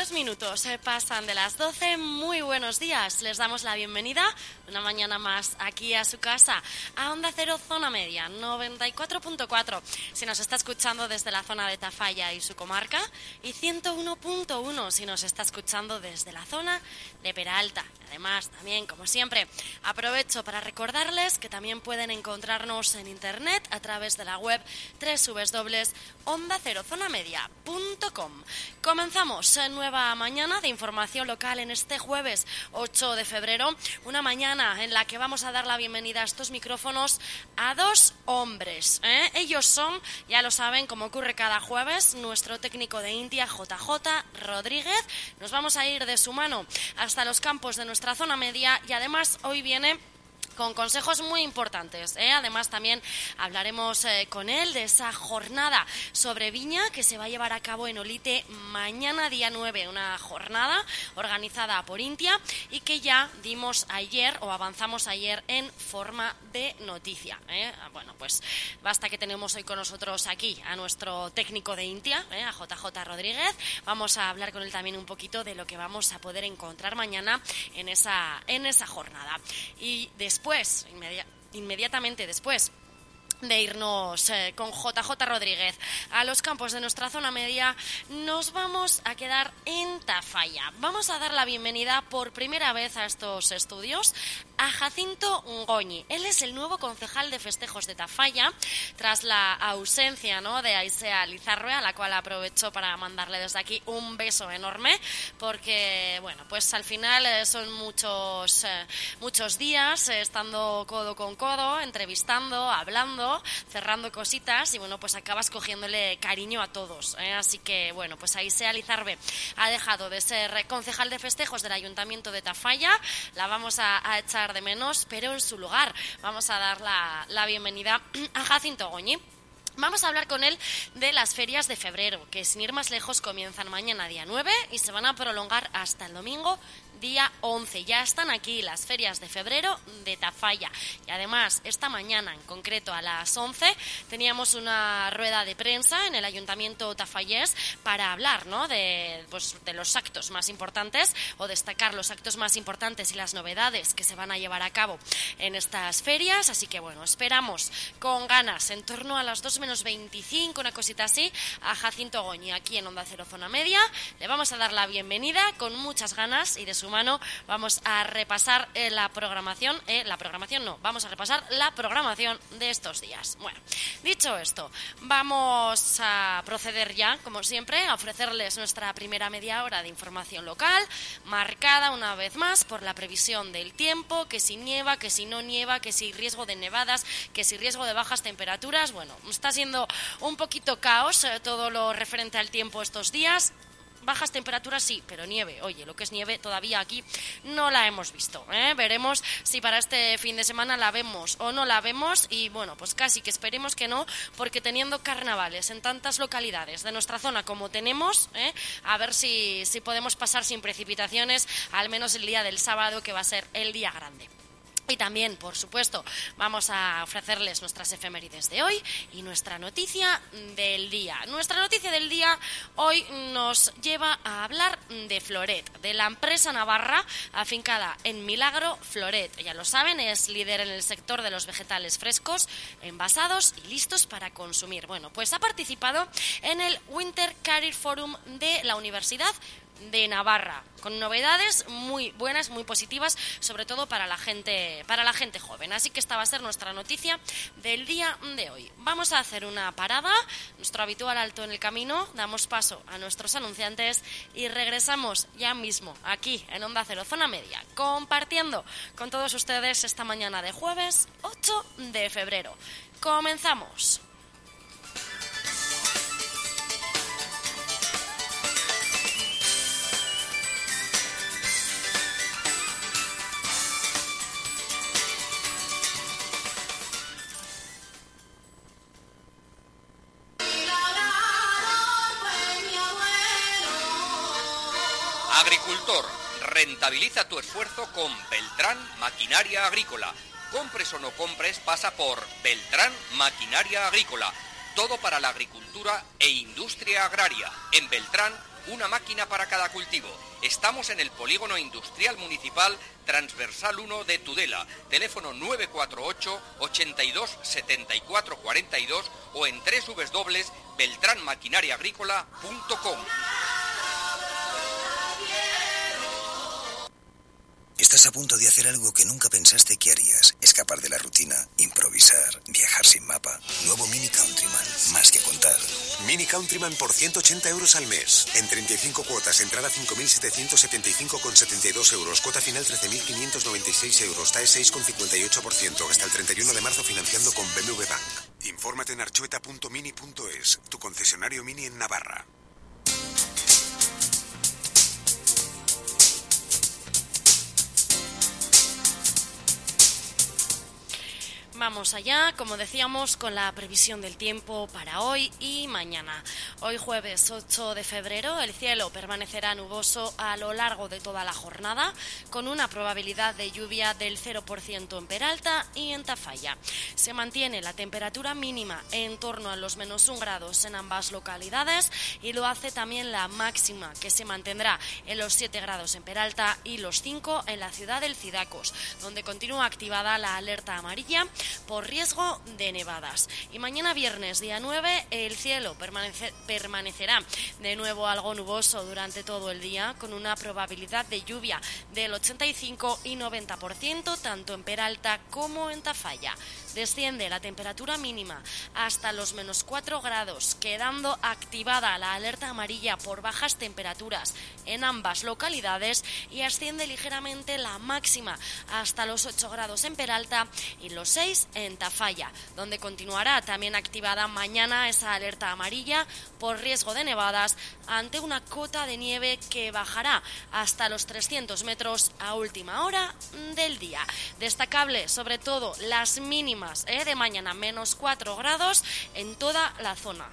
3 minutos pasan de las 12. Muy buenos días. Les damos la bienvenida una mañana más aquí a su casa, a Onda Cero Zona Media, 94.4. Si nos está escuchando desde la zona de Tafalla y su comarca, y 101.1 si nos está escuchando desde la zona de Peralta. Además, también, como siempre, aprovecho para recordarles que también pueden encontrarnos en internet a través de la web www.ondacerozonamedia.com. Comenzamos nueva mañana de información local en este jueves 8 de febrero, una mañana en la que vamos a dar la bienvenida a estos micrófonos a dos hombres. Ellos son, ya lo saben, como ocurre cada jueves, nuestro técnico de Intia, JJ Rodríguez. Nos vamos a ir de su mano hasta los campos de nuestra zona media y además hoy viene con consejos muy importantes. Además, también hablaremos con él de esa jornada sobre viña que se va a llevar a cabo en Olite mañana, día 9. Una jornada organizada por Intia y que ya dimos ayer o avanzamos ayer en forma de noticia. Bueno, pues basta que tenemos hoy con nosotros aquí a nuestro técnico de Intia, a JJ Rodríguez. Vamos a hablar con él también un poquito de lo que vamos a poder encontrar mañana en esa jornada. Y después, inmediatamente después de irnos con JJ Rodríguez a los campos de nuestra zona media, nos vamos a quedar en Tafalla. Vamos a dar la bienvenida por primera vez a estos estudios a Jacinto Ngoñi. Él es el nuevo concejal de festejos de Tafalla tras la ausencia, ¿no?, de Aisea Lizarbe, a la cual aprovecho para mandarle desde aquí un beso enorme, porque bueno, pues al final son muchos días estando codo con codo, entrevistando, hablando, cerrando cositas y bueno, pues acabas cogiéndole cariño a todos, así que bueno, pues Aisea Lizarbe ha dejado de ser concejal de festejos del Ayuntamiento de Tafalla, la vamos a echar de menos, pero en su lugar vamos a dar la bienvenida a Jacinto Ngoñi. Vamos a hablar con él de las ferias de febrero, que sin ir más lejos comienzan mañana día 9 y se van a prolongar hasta el domingo día 11. Ya están aquí las ferias de febrero de Tafalla. Y además, esta mañana, en concreto a las 11, teníamos una rueda de prensa en el Ayuntamiento tafallés para hablar, ¿no?, de los actos más importantes o destacar los actos más importantes y las novedades que se van a llevar a cabo en estas ferias. Así que bueno, esperamos con ganas, en torno a las 2 menos 25, una cosita así, a Jacinto Ngoñi aquí en Onda Cero Zona Media. Le vamos a dar la bienvenida con muchas ganas y de su mano vamos a repasar vamos a repasar la programación de estos días. Bueno, dicho esto, vamos a proceder ya, como siempre, a ofrecerles nuestra primera media hora de información local, marcada una vez más por la previsión del tiempo, que si nieva, que si no nieva, que si riesgo de nevadas, que si riesgo de bajas temperaturas. Bueno, está siendo un poquito caos todo lo referente al tiempo estos días. Bajas temperaturas sí, pero nieve, oye, lo que es nieve todavía aquí no la hemos visto, Veremos si para este fin de semana la vemos o no la vemos y bueno, pues casi que esperemos que no, porque teniendo carnavales en tantas localidades de nuestra zona como tenemos, a ver si podemos pasar sin precipitaciones, al menos el día del sábado, que va a ser el día grande. Y también, por supuesto, vamos a ofrecerles nuestras efemérides de hoy y nuestra noticia del día. Nuestra noticia del día hoy nos lleva a hablar de Floret, de la empresa navarra afincada en Milagro Floret. Ya lo saben, es líder en el sector de los vegetales frescos, envasados y listos para consumir. Bueno, pues ha participado en el Winter Career Forum de la Universidad de Navarra, con novedades muy buenas, muy positivas, sobre todo para la gente joven. Así que esta va a ser nuestra noticia del día de hoy. Vamos a hacer una parada, nuestro habitual alto en el camino, damos paso a nuestros anunciantes y regresamos ya mismo aquí en Onda Cero Zona Media, compartiendo con todos ustedes esta mañana de jueves 8 de febrero. Comenzamos. Agricultor, rentabiliza tu esfuerzo con Beltrán Maquinaria Agrícola. Compres o no compres, pasa por Beltrán Maquinaria Agrícola. Todo para la agricultura e industria agraria. En Beltrán una máquina para cada cultivo. Estamos en el Polígono Industrial Municipal Transversal 1 de Tudela, teléfono 948 82 74 42 o en www.beltranmaquinariaagrícola.com. Estás a punto de hacer algo que nunca pensaste que harías. Escapar de la rutina, improvisar, viajar sin mapa. Nuevo Mini Countryman, más que contar. Mini Countryman por 180 euros al mes. En 35 cuotas, entrada 5.775,72 euros. Cuota final 13.596 euros. TAE 6,58%. Hasta el 31 de marzo financiando con BMW Bank. Infórmate en archueta.mini.es, tu concesionario Mini en Navarra. Vamos allá, como decíamos, con la previsión del tiempo para hoy y mañana. Hoy jueves 8 de febrero el cielo permanecerá nuboso a lo largo de toda la jornada, con una probabilidad de lluvia del 0% en Peralta y en Tafalla. Se mantiene la temperatura mínima en torno a los -1 grados en ambas localidades y lo hace también la máxima, que se mantendrá en los 7 grados en Peralta y los 5 en la ciudad del Cidacos, donde continúa activada la alerta amarilla por riesgo de nevadas. Y mañana viernes, día 9, el cielo permanecerá de nuevo algo nuboso durante todo el día, con una probabilidad de lluvia del 85 y 90%, tanto en Peralta como en Tafalla. Desciende la temperatura mínima hasta los -4 grados, quedando activada la alerta amarilla por bajas temperaturas en ambas localidades, y asciende ligeramente la máxima hasta los 8 grados en Peralta y los 6 en Tafalla, donde continuará también activada mañana esa alerta amarilla por riesgo de nevadas ante una cota de nieve que bajará hasta los 300 metros a última hora del día. Destacable sobre todo las mínimas de mañana, -4 grados en toda la zona.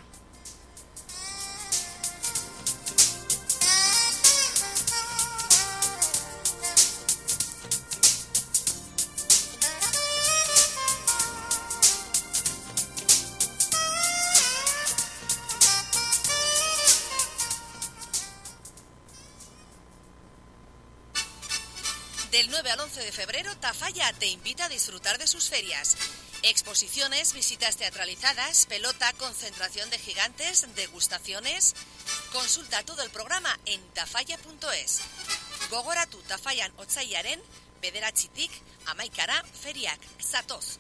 Del 9 al 11 de febrero, Tafalla te invita a disfrutar de sus ferias. Exposiciones, visitas teatralizadas, pelota, concentración de gigantes, degustaciones. Consulta todo el programa en tafalla.es. Gogoratu Tafallan otsailaren, bederatzitik, amaikara, feriak, zatoz.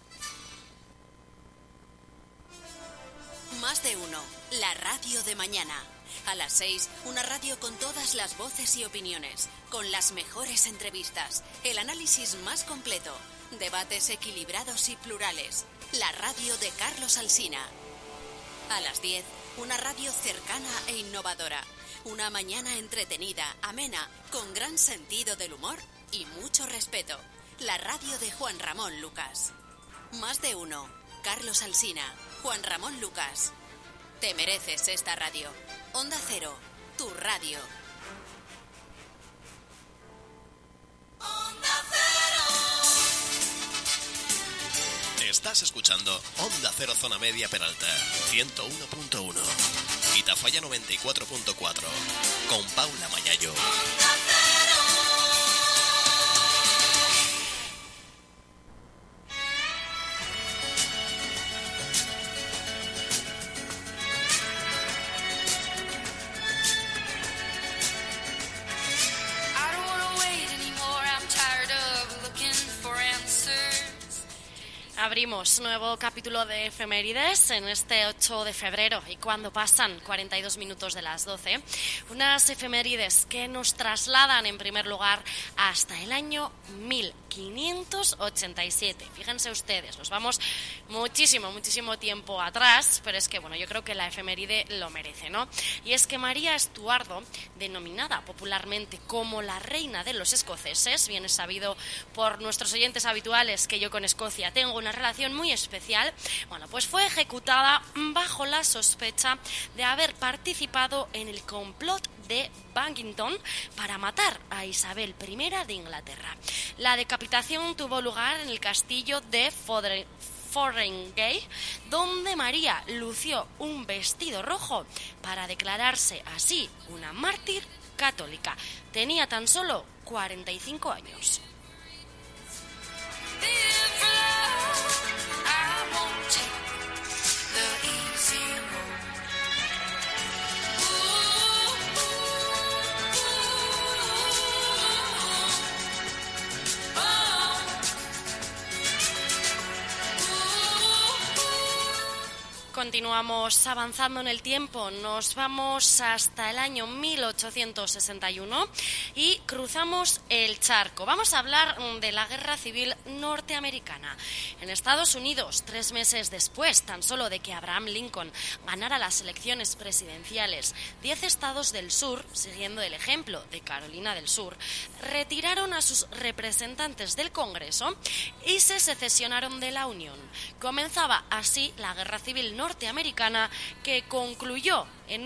Más de uno, la radio de mañana. A las 6, una radio con todas las voces y opiniones, con las mejores entrevistas, el análisis más completo, debates equilibrados y plurales. La radio de Carlos Alsina. A las 10, una radio cercana e innovadora. Una mañana entretenida, amena, con gran sentido del humor y mucho respeto. La radio de Juan Ramón Lucas. Más de uno, Carlos Alsina, Juan Ramón Lucas. Te mereces esta radio. Onda Cero, tu radio. Onda Cero. Estás escuchando Onda Cero Zona Media Peralta, 101.1 y Tafalla 94.4 con Paula Mayayo. Onda Cero. Abrimos nuevo capítulo de efemérides en este 8 de febrero y cuando pasan 42 minutos de las 12, unas efemérides que nos trasladan en primer lugar hasta el año 1587. Fíjense ustedes, nos vamos muchísimo tiempo atrás, pero es que bueno, yo creo que la efeméride lo merece, ¿no? Y es que María Estuardo, denominada popularmente como la reina de los escoceses, bien es sabido por nuestros oyentes habituales que yo con Escocia tengo una relación muy especial, bueno, pues fue ejecutada bajo la sospecha de haber participado en el complot de Buckingham para matar a Isabel I de Inglaterra. La decapitación tuvo lugar en el castillo de Fotheringay, donde María lució un vestido rojo para declararse así una mártir católica. Tenía tan solo 45 años. Continuamos avanzando en el tiempo, nos vamos hasta el año 1861 y cruzamos el charco. Vamos a hablar de la Guerra Civil Norteamericana. En Estados Unidos, 3 meses después tan solo de que Abraham Lincoln ganara las elecciones presidenciales, 10 estados del sur, siguiendo el ejemplo de Carolina del Sur, retiraron a sus representantes del Congreso y se secesionaron de la Unión. Comenzaba así la Guerra Civil Norteamericana, que concluyó en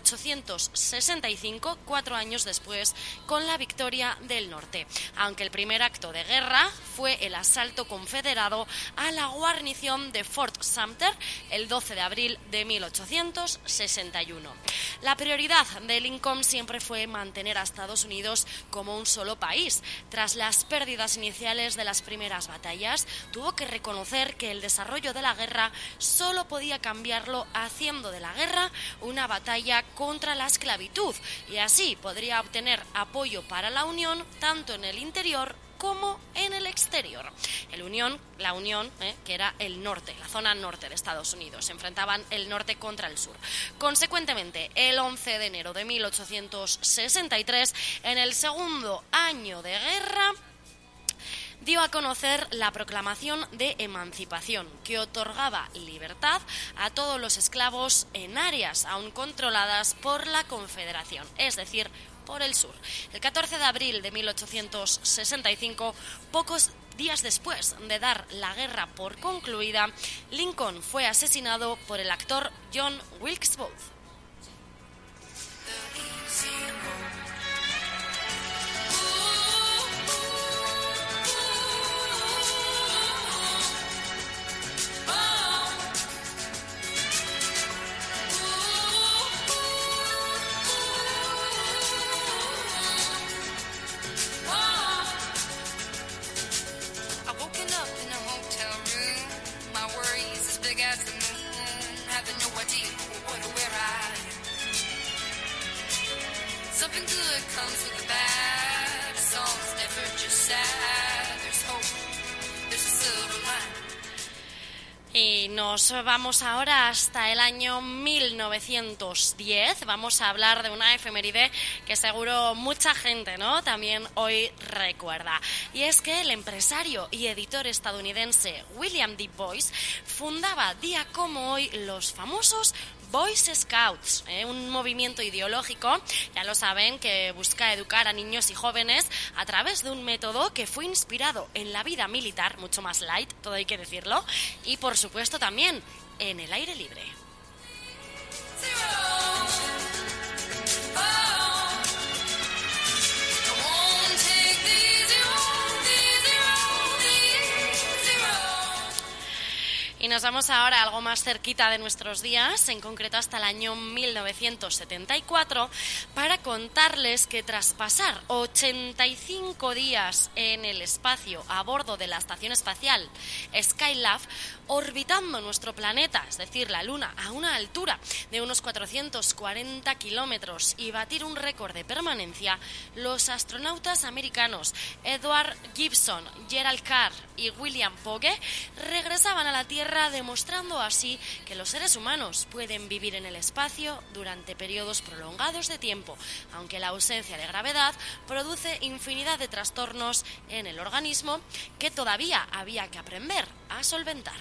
1865, 4 años después, con la victoria del norte, aunque el primer acto de guerra fue el asalto confederado a la guarnición de Fort Sumter el 12 de abril de 1861. La prioridad de Lincoln siempre fue mantener a Estados Unidos como un solo país. Tras las pérdidas iniciales de las primeras batallas, tuvo que reconocer que el desarrollo de la guerra solo podía cambiarlo haciendo de la guerra una batalla contra la esclavitud, y así podría obtener apoyo para la Unión tanto en el interior como en el exterior. La Unión, que era el norte, la zona norte de Estados Unidos, se enfrentaban el norte contra el sur. Consecuentemente, el 11 de enero de 1863, en el segundo año de guerra, dio a conocer la proclamación de emancipación, que otorgaba libertad a todos los esclavos en áreas aún controladas por la Confederación, es decir, por el sur. El 14 de abril de 1865, pocos días después de dar la guerra por concluida, Lincoln fue asesinado por el actor John Wilkes Booth. Y nos vamos ahora hasta el año 1910. Vamos a hablar de una efeméride que seguro mucha gente, ¿no?, también hoy recuerda. Y es que el empresario y editor estadounidense William D. Boyce fundaba día como hoy los famosos Boy Scouts, un movimiento ideológico, ya lo saben, que busca educar a niños y jóvenes a través de un método que fue inspirado en la vida militar, mucho más light, todo hay que decirlo, y por supuesto también en el aire libre. Y nos vamos ahora a algo más cerquita de nuestros días, en concreto hasta el año 1974, para contarles que tras pasar 85 días en el espacio a bordo de la estación espacial Skylab, orbitando nuestro planeta, es decir, la Luna, a una altura de unos 440 kilómetros y batir un récord de permanencia, los astronautas americanos Edward Gibson, Gerald Carr y William Pogge regresaban a la Tierra, demostrando así que los seres humanos pueden vivir en el espacio durante periodos prolongados de tiempo, aunque la ausencia de gravedad produce infinidad de trastornos en el organismo que todavía había que aprender a solventar.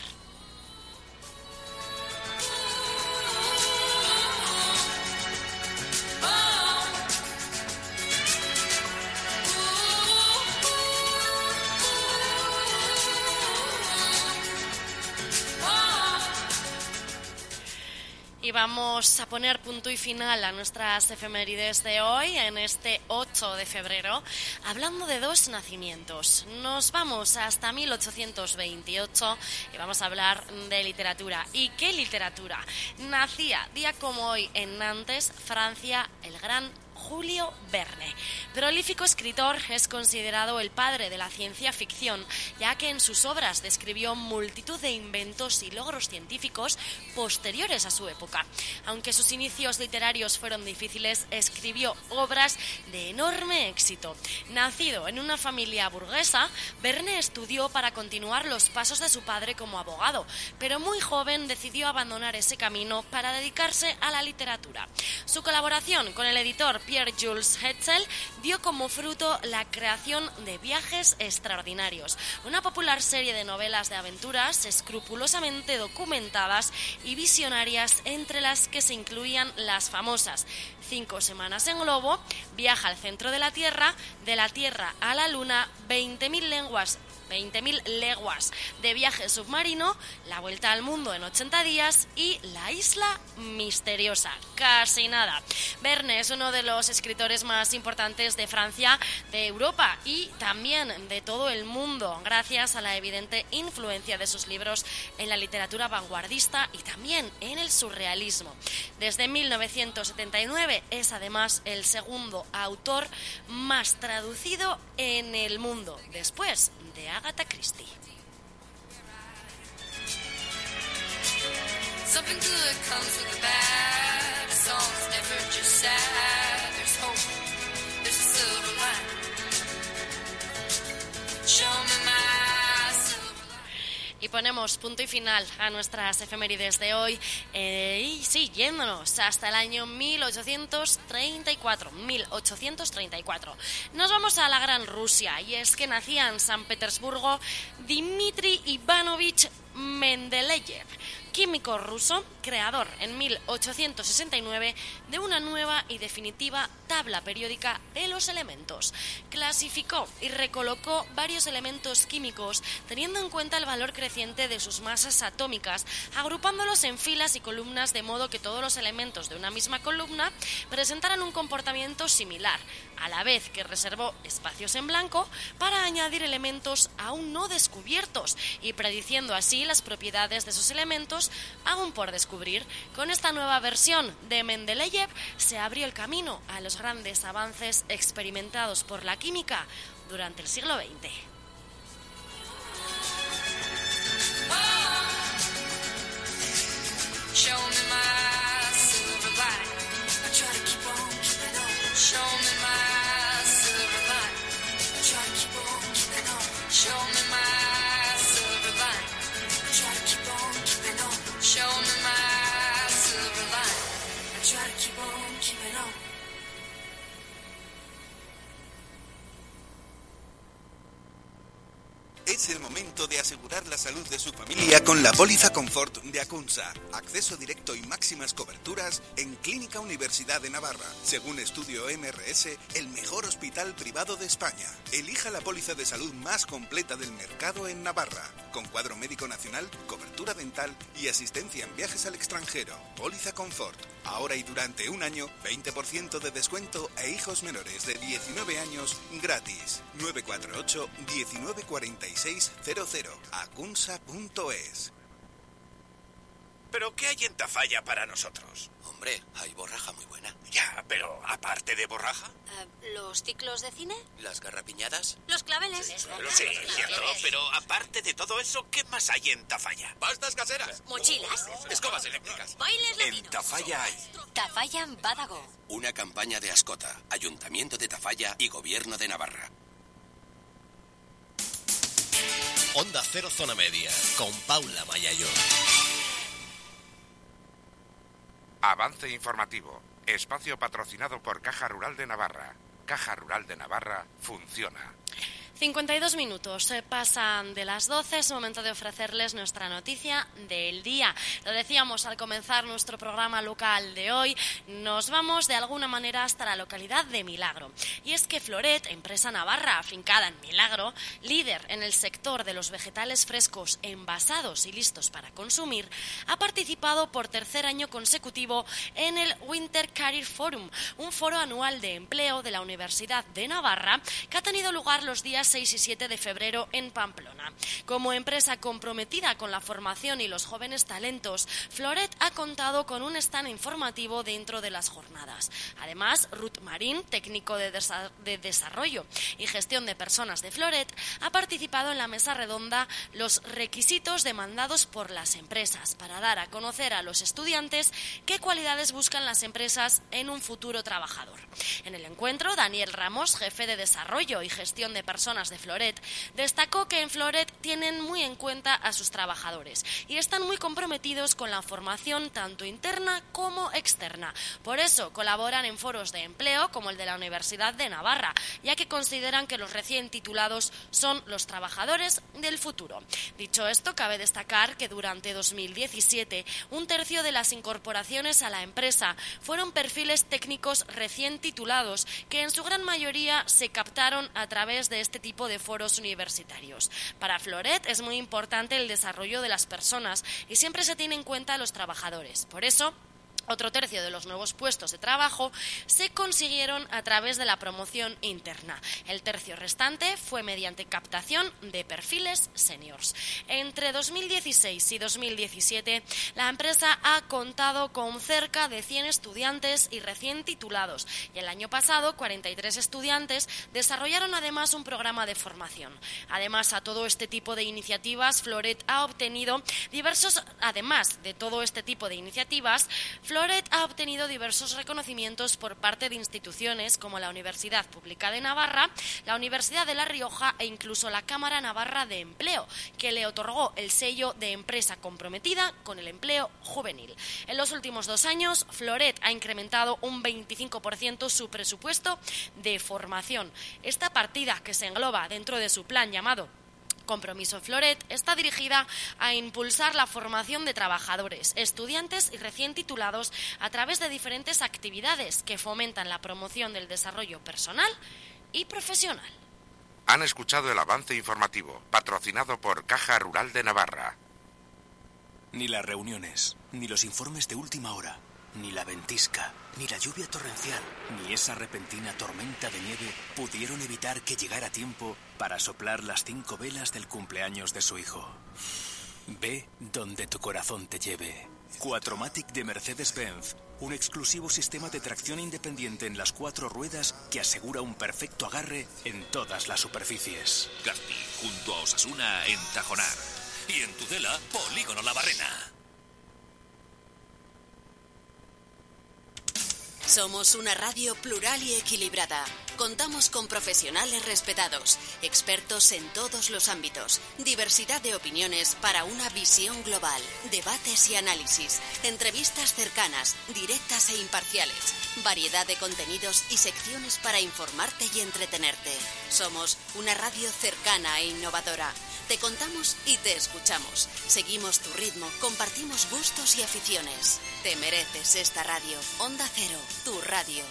Y Y vamos a poner punto y final a nuestras efemérides de hoy, en este 8 de febrero, hablando de dos nacimientos. Nos vamos hasta 1828 y vamos a hablar de literatura. ¿Y qué literatura? Nacía, día como hoy, en Nantes, Francia, el gran Julio Verne. Prolífico escritor, es considerado el padre de la ciencia ficción, ya que en sus obras describió multitud de inventos y logros científicos posteriores a su época. Aunque sus inicios literarios fueron difíciles, escribió obras de enorme éxito. Nacido en una familia burguesa, Verne estudió para continuar los pasos de su padre como abogado, pero muy joven decidió abandonar ese camino para dedicarse a la literatura. Su colaboración con el editor Pierre-Jules Hetzel dio como fruto la creación de Viajes Extraordinarios, una popular serie de novelas de aventuras escrupulosamente documentadas y visionarias, entre las que se incluían las famosas 5 semanas en globo, Viaja al centro de la Tierra a la Luna, 20.000 leguas de viaje submarino, La vuelta al mundo en 80 días y La isla misteriosa. Casi nada. Verne es uno de los escritores más importantes de Francia, de Europa y también de todo el mundo, gracias a la evidente influencia de sus libros en la literatura vanguardista y también en el surrealismo. Desde 1979 es además el segundo autor más traducido en el mundo, después de Agatha Christie. Something good comes with the bad. The song's never just sad. There's hope, there's a silver lining. Show me my silver lining. Y ponemos punto y final a nuestras efemérides de hoy, y sí, yéndonos hasta el año 1834. Nos vamos a la Gran Rusia, y es que nacía en San Petersburgo Dmitri Ivanovich Mendeleev, químico ruso, creador en 1869 de una nueva y definitiva tabla periódica de los elementos. Clasificó y recolocó varios elementos químicos teniendo en cuenta el valor creciente de sus masas atómicas, agrupándolos en filas y columnas de modo que todos los elementos de una misma columna presentaran un comportamiento similar, a la vez que reservó espacios en blanco para añadir elementos aún no descubiertos y prediciendo así las propiedades de esos elementos aún por descubrir. Con esta nueva versión de Mendeleev se abrió el camino a los grandes avances experimentados por la química durante el siglo XX. Show me my silver lining. I try to keep on keeping on. Show me my silver lining. I try to keep on keeping on. Show me my silver lining. I try to keep on keeping on. Show me my silver lining. I try to keep on keeping on. Es el momento de asegurar la salud de su familia con la póliza Confort de Acunsa. Acceso directo y máximas coberturas en Clínica Universidad de Navarra. Según estudio MRS, el mejor hospital privado de España. Elija la póliza de salud más completa del mercado en Navarra. Con cuadro médico nacional, cobertura dental y asistencia en viajes al extranjero. Póliza Confort. Ahora y durante un año, 20% de descuento e hijos menores de 19 años gratis. 948 1946 00 acunsa.es. ¿Pero qué hay en Tafalla para nosotros? Hombre, hay borraja muy buena. Ya, pero aparte de borraja. ¿Los ciclos de cine? ¿Las garrapiñadas? Los claveles. Sí, cierto. Pero aparte de todo eso, ¿qué más hay en Tafalla? Pastas caseras. Mochilas. Escobas eléctricas. Bailes latinos. En Tafalla hay Tafalla Badago. Una campaña de Ascota, Ayuntamiento de Tafalla y Gobierno de Navarra. Onda Cero Zona Media, con Paula Mayayo. Avance informativo. Espacio patrocinado por Caja Rural de Navarra. Caja Rural de Navarra funciona. 52 minutos pasan de las 12, es momento de ofrecerles nuestra noticia del día. Lo decíamos al comenzar nuestro programa local de hoy, nos vamos de alguna manera hasta la localidad de Milagro. Y es que Floret, empresa navarra afincada en Milagro, líder en el sector de los vegetales frescos envasados y listos para consumir, ha participado por tercer año consecutivo en el Winter Career Forum, un foro anual de empleo de la Universidad de Navarra que ha tenido lugar los días 6 y 7 de febrero en Pamplona. Como empresa comprometida con la formación y los jóvenes talentos, Floret ha contado con un stand informativo dentro de las jornadas. Además, Ruth Marín, técnico de desarrollo y gestión de personas de Floret, ha participado en la mesa redonda Los requisitos demandados por las empresas, para dar a conocer a los estudiantes qué cualidades buscan las empresas en un futuro trabajador. En el encuentro, Daniel Ramos, jefe de desarrollo y gestión de personas de Floret, destacó que en Floret tienen muy en cuenta a sus trabajadores y están muy comprometidos con la formación tanto interna como externa. Por eso colaboran en foros de empleo como el de la Universidad de Navarra, ya que consideran que los recién titulados son los trabajadores del futuro. Dicho esto, cabe destacar que durante 2017 un tercio de las incorporaciones a la empresa fueron perfiles técnicos recién titulados que en su gran mayoría se captaron a través de este tipo de foros universitarios. Para Floret es muy importante el desarrollo de las personas y siempre se tiene en cuenta a los trabajadores. Por eso, otro tercio de los nuevos puestos de trabajo se consiguieron a través de la promoción interna. El tercio restante fue mediante captación de perfiles seniors. Entre 2016 y 2017, la empresa ha contado con cerca de 100 estudiantes y recién titulados, y el año pasado 43 estudiantes desarrollaron además un programa de formación. Además, a todo este tipo de iniciativas, Floret ha obtenido diversos reconocimientos por parte de instituciones como la Universidad Pública de Navarra, la Universidad de La Rioja e incluso la Cámara Navarra de Empleo, que le otorgó el sello de empresa comprometida con el empleo juvenil. En los últimos 2 años, Floret ha incrementado un 25% su presupuesto de formación. Esta partida, que se engloba dentro de su plan llamado Compromiso Floret, está dirigida a impulsar la formación de trabajadores, estudiantes y recién titulados a través de diferentes actividades que fomentan la promoción del desarrollo personal y profesional. Han escuchado el avance informativo, patrocinado por Caja Rural de Navarra. Ni las reuniones, ni los informes de última hora, ni la ventisca, ni la lluvia torrencial, ni esa repentina tormenta de nieve pudieron evitar que llegara a tiempo para soplar las 5 velas del cumpleaños de su hijo. Ve donde tu corazón te lleve. Quattromatic de Mercedes-Benz, un exclusivo sistema de tracción independiente en las 4 ruedas que asegura un perfecto agarre en todas las superficies. Gaspi, junto a Osasuna en Tajonar. Y en Tudela, Polígono La Barrena. Somos una radio plural y equilibrada. Contamos con profesionales respetados, expertos en todos los ámbitos, diversidad de opiniones para una visión global, debates y análisis, entrevistas cercanas, directas e imparciales, variedad de contenidos y secciones para informarte y entretenerte. Somos una radio cercana e innovadora. Te contamos y te escuchamos. Seguimos tu ritmo, compartimos gustos y aficiones. Te mereces esta radio. Onda Cero, tu radio.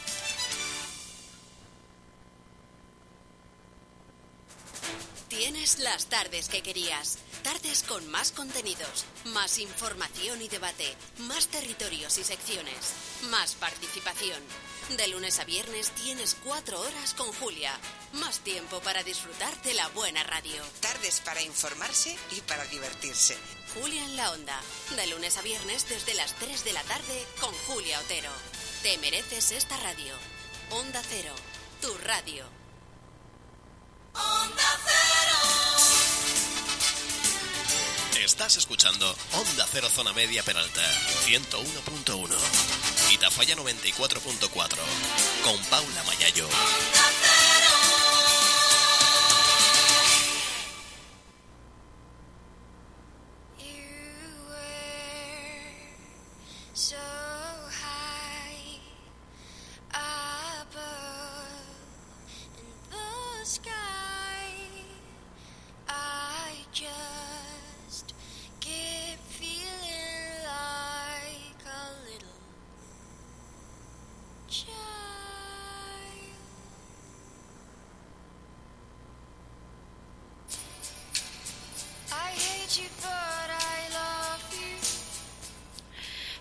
Tienes las tardes que querías. Tardes con más contenidos, más información y debate, más territorios y secciones, más participación. De lunes a viernes tienes 4 horas con Julia. Más tiempo para disfrutar de la buena radio. Tardes para informarse y para divertirse. Julia en la Onda. De lunes a viernes desde las 3 de la tarde con Julia Otero. Te mereces esta radio. Onda Cero, tu radio. Onda Cero. Estás escuchando Onda Cero Zona Media Peralta, 101.1. Y Tafalla 94.4, con Paula Mayayo. Onda Cero. You were so high above in the sky.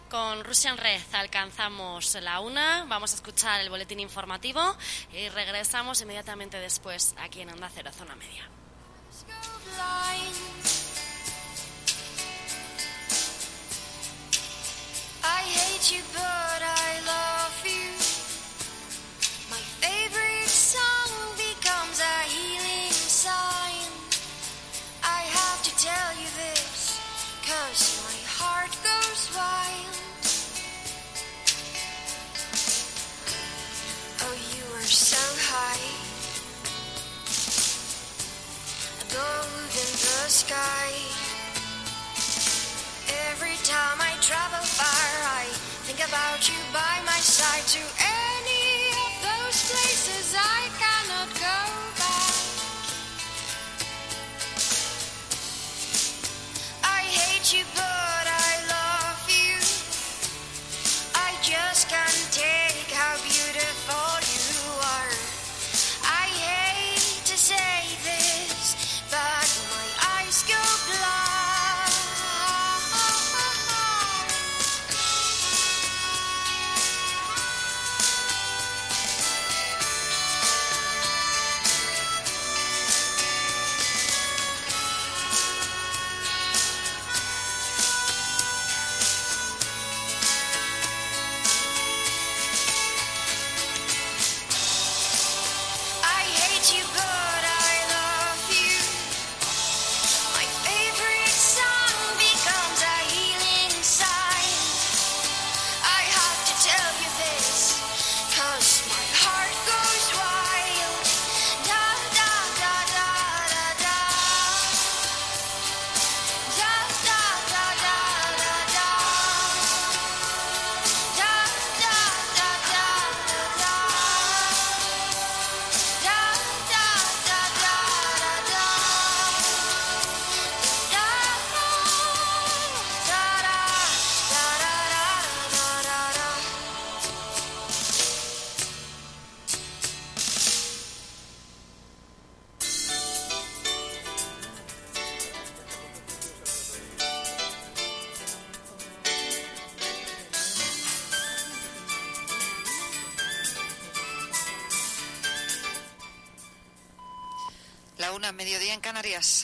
Con Russian Red alcanzamos la 1, vamos a escuchar el boletín informativo y regresamos inmediatamente después aquí en Onda Cero, Zona Media. I hate you, but I love you. My favorite song becomes a healing sign. I have to tell you this, 'cause my heart goes wild. Oh, you are so high, above in the sky. Every time I travel far, I think about you by my side. To any of those places I cannot go back. I hate you, but I love you. I just can't take how beautiful you are. I hate to say this, but my eyes go blind. La 1, mediodía en Canarias.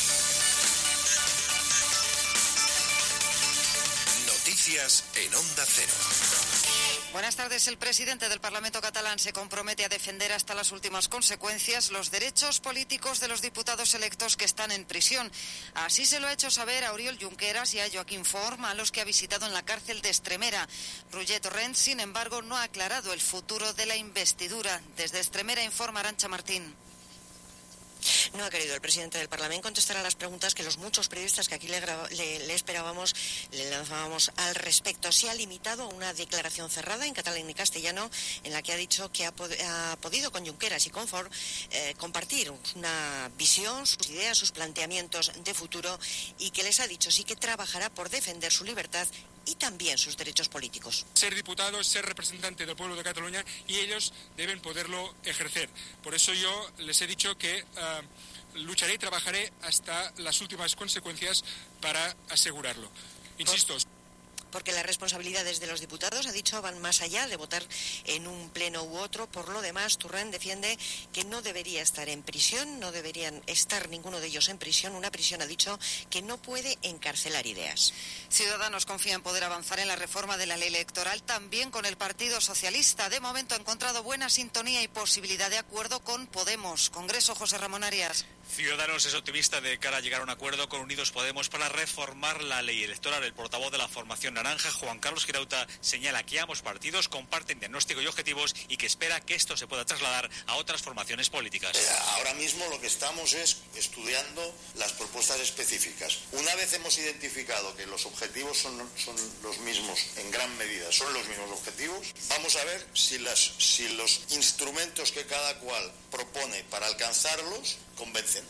Noticias en Onda Cero. Buenas tardes. El presidente del Parlamento catalán se compromete a defender hasta las últimas consecuencias los derechos políticos de los diputados electos que están en prisión. Así se lo ha hecho saber a Oriol Junqueras y a Joaquim Forn, a los que ha visitado en la cárcel de Extremera. Roger Torrent, sin embargo, no ha aclarado el futuro de la investidura. Desde Extremera informa Arantxa Martín. No ha querido el presidente del Parlamento contestar a las preguntas que los muchos periodistas que aquí le esperábamos, le lanzábamos al respecto. Se ha limitado a una declaración cerrada en catalán y castellano en la que ha dicho que ha podido con Junqueras y con Forn compartir una visión, sus ideas, sus planteamientos de futuro y que les ha dicho sí que trabajará por defender su libertad y también sus derechos políticos. Ser diputado es ser representante del pueblo de Cataluña y ellos deben poderlo ejercer. Por eso yo les he dicho que lucharé y trabajaré hasta las últimas consecuencias para asegurarlo. Insisto. Porque las responsabilidades de los diputados, ha dicho, van más allá de votar en un pleno u otro. Por lo demás, Torrent defiende que no debería estar en prisión, no deberían estar ninguno de ellos en prisión. Una prisión, ha dicho, que no puede encarcelar ideas. Ciudadanos confía en poder avanzar en la reforma de la ley electoral también con el Partido Socialista. De momento ha encontrado buena sintonía y posibilidad de acuerdo con Podemos. Congreso, José Ramón Arias. Ciudadanos es optimista de cara a llegar a un acuerdo con Unidos Podemos para reformar la ley electoral. El portavoz de la formación naranja, Juan Carlos Girauta, señala que ambos partidos comparten diagnóstico y objetivos y que espera que esto se pueda trasladar a otras formaciones políticas. Ahora mismo lo que estamos es estudiando las propuestas específicas. Una vez hemos identificado que los objetivos son los mismos, en gran medida son los mismos objetivos, vamos a ver si los instrumentos que cada cual propone para alcanzarlos convencen.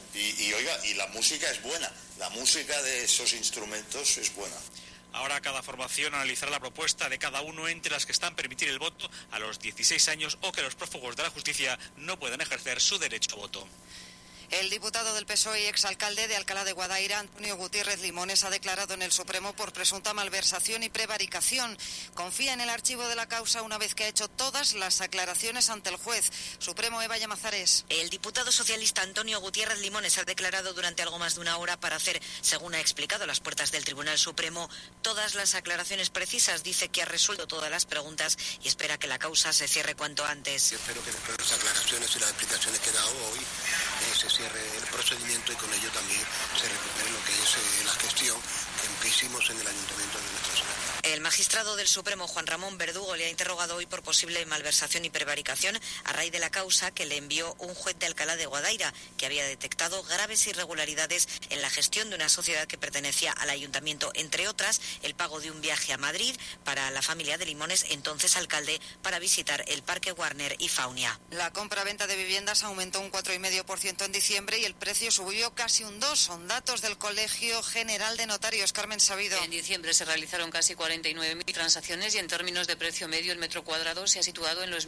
Y la música es buena, la música de esos instrumentos es buena. Ahora cada formación analizará la propuesta de cada uno, entre las que están permitir el voto a los 16 años o que los prófugos de la justicia no puedan ejercer su derecho a voto. El diputado del PSOE y exalcalde de Alcalá de Guadaira, Antonio Gutiérrez Limones, ha declarado en el Supremo por presunta malversación y prevaricación. Confía en el archivo de la causa una vez que ha hecho todas las aclaraciones ante el juez. Supremo, Eva Llamazares. El diputado socialista Antonio Gutiérrez Limones ha declarado durante algo más de una hora para hacer, según ha explicado a las puertas del Tribunal Supremo, todas las aclaraciones precisas. Dice que ha resuelto todas las preguntas y espera que la causa se cierre cuanto antes. Yo espero que después de las aclaraciones y las explicaciones que he dado hoy se cierre el procedimiento y con ello también se recupere lo que es la gestión que hicimos en el Ayuntamiento de nuestra ciudad. El magistrado del Supremo, Juan Ramón Verdugo, le ha interrogado hoy por posible malversación y prevaricación a raíz de la causa que le envió un juez de Alcalá de Guadaira, que había detectado graves irregularidades en la gestión de una sociedad que pertenecía al Ayuntamiento, entre otras, el pago de un viaje a Madrid para la familia de Limones, entonces alcalde, para visitar el Parque Warner y Faunia. La compra-venta de viviendas aumentó un 4,5% en diciembre y el precio subió casi un 2%. Son datos del Colegio General de Notarios. Carmen Sabido. En diciembre se realizaron casi 49.000 transacciones y en términos de precio medio el metro cuadrado se ha situado en los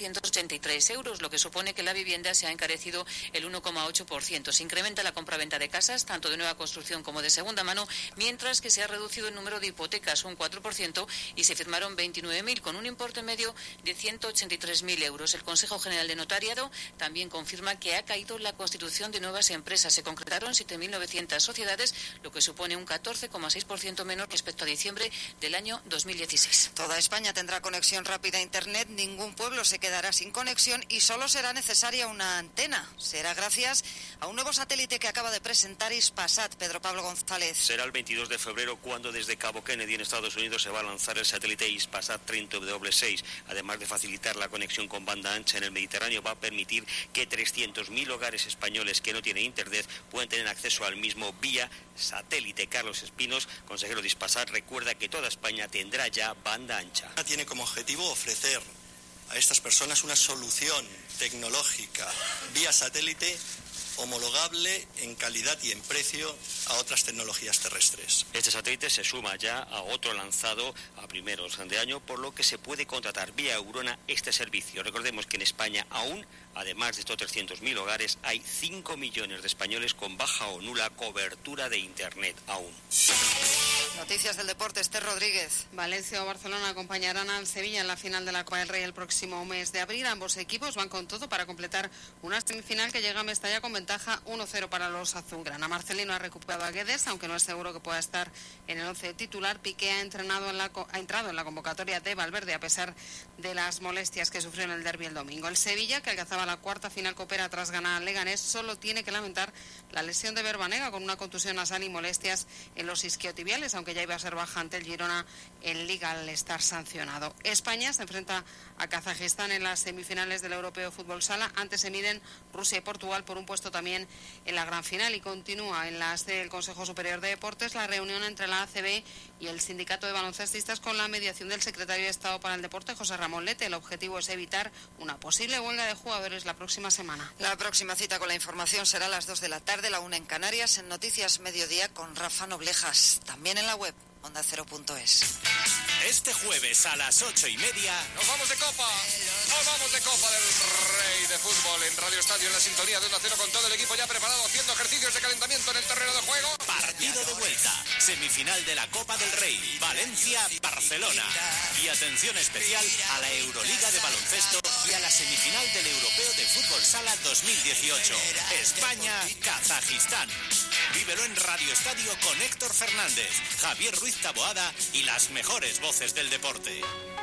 1.383 euros, lo que supone que la vivienda se ha encarecido el 1,8%. Se incrementa la compraventa de casas, tanto de nueva construcción como de segunda mano, mientras que se ha reducido el número de hipotecas un 4% y se firmaron 29.000 con un importe medio de 183.000 euros. El Consejo General de Notariado también confirma que ha caído la constitución de nuevas empresas. Se concretaron 7.900 sociedades, lo que supone un 14,6% menos respecto a diciembre del año 2016. Toda España tendrá conexión rápida a Internet, ningún pueblo se quedará sin conexión y solo será necesaria una antena. Será gracias a un nuevo satélite que acaba de presentar Hispasat. Pedro Pablo González. Será el 22 de febrero cuando desde Cabo Kennedy en Estados Unidos se va a lanzar el satélite Hispasat 30W6. Además de facilitar la conexión con banda ancha en el Mediterráneo, va a permitir que 300.000 hogares españoles que no tienen Internet puedan tener acceso al mismo vía satélite. Carlos Espinos, consejero de Hispasat, recuerda que toda España tendrá ya banda ancha. Tiene como objetivo ofrecer a estas personas una solución tecnológica vía satélite homologable en calidad y en precio a otras tecnologías terrestres. Este satélite se suma ya a otro lanzado a primeros de año, por lo que se puede contratar vía Eurona este servicio. Recordemos que en España aún, además de estos 300.000 hogares, hay 5 millones de españoles con baja o nula cobertura de Internet aún. Noticias del deporte, Esther Rodríguez. Valencia o Barcelona acompañarán al Sevilla en la final de la Copa del Rey el próximo mes de abril. Ambos equipos van con todo para completar una semifinal que llega a Mestalla con ventaja 1-0 para los azulgrana. Marcelino ha recuperado a Guedes, aunque no es seguro que pueda estar en el 11 titular. Piqué ha entrado en la convocatoria de Valverde a pesar de las molestias que sufrió en el derbi el domingo. El Sevilla, que alcanzaba la cuarta final copera tras ganar al Leganés, solo tiene que lamentar la lesión de Verbanega con una contusión nasal y molestias en los isquiotibiales, aunque ya iba a ser baja ante el Girona en Liga al estar sancionado. España se enfrenta a Kazajistán en las semifinales del Europeo Fútbol Sala. Antes se miden Rusia y Portugal por un puesto también en la gran final. Y continúa en la sede del Consejo Superior de Deportes la reunión entre la ACB y el Sindicato de Baloncestistas con la mediación del secretario de Estado para el Deporte, José Ramón Lete. El objetivo es evitar una posible huelga de jugadores la próxima semana. La próxima cita con la información será a las 2 de la tarde, la 1 en Canarias, en Noticias Mediodía con Rafa Noblejas. También en la web ondacero.es. Este jueves a las 8:30 nos vamos de Copa. Nos vamos de Copa del Rey de Fútbol en Radio Estadio, en la sintonía de Onda Cero, con todo el equipo ya preparado haciendo ejercicios de calentamiento en el terreno de juego. Partido de vuelta, semifinal de la Copa del Rey, Valencia-Barcelona. Y atención especial a la Euroliga de baloncesto y a la semifinal del Europeo de Fútbol Sala 2018. España-Kazajistán. Vívelo en Radio Estadio con Héctor Fernández, Javier Ruiz Taboada y las mejores voces del deporte.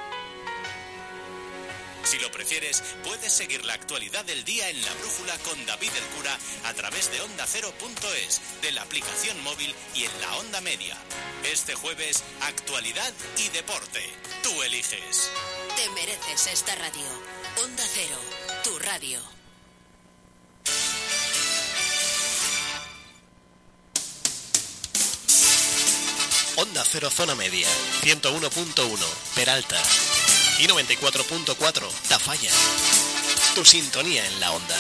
Si lo prefieres, puedes seguir la actualidad del día en La Brújula con David El Cura a través de ondacero.es, de la aplicación móvil y en la onda media. Este jueves, actualidad y deporte. Tú eliges. Te mereces esta radio. Onda Cero, tu radio. Onda Cero Zona Media, 101.1 Peralta y 94.4 Tafalla. Tu sintonía en la onda.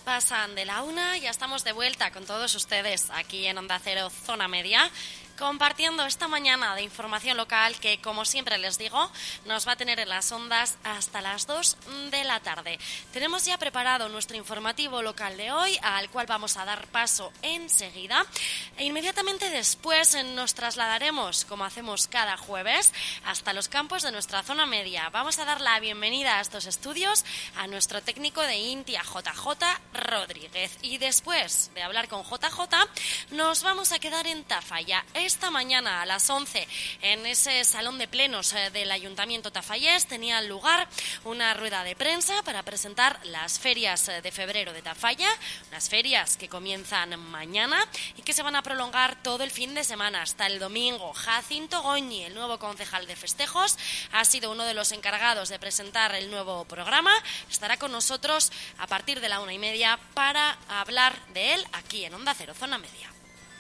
pasan de la 1, ya estamos de vuelta con todos ustedes aquí en Onda Cero Zona Media, compartiendo esta mañana de información local que, como siempre les digo, nos va a tener en las ondas hasta las 2 de la tarde. Tenemos ya preparado nuestro informativo local de hoy, al cual vamos a dar paso enseguida. E inmediatamente después nos trasladaremos, como hacemos cada jueves, hasta los campos de nuestra zona media. Vamos a dar la bienvenida a estos estudios a nuestro técnico de INTI, a JJ Rodríguez. Y después de hablar con JJ, nos vamos a quedar en Tafalla. Esta mañana a las 11, en ese salón de plenos del Ayuntamiento tafallés, tenía lugar una rueda de prensa para presentar las ferias de febrero de Tafalla, unas ferias que comienzan mañana y que se van a prolongar todo el fin de semana hasta el domingo. Jacinto Goñi, el nuevo concejal de festejos, ha sido uno de los encargados de presentar el nuevo programa. Estará con nosotros a partir de la 1:30 para hablar de él aquí en Onda Cero Zona Media.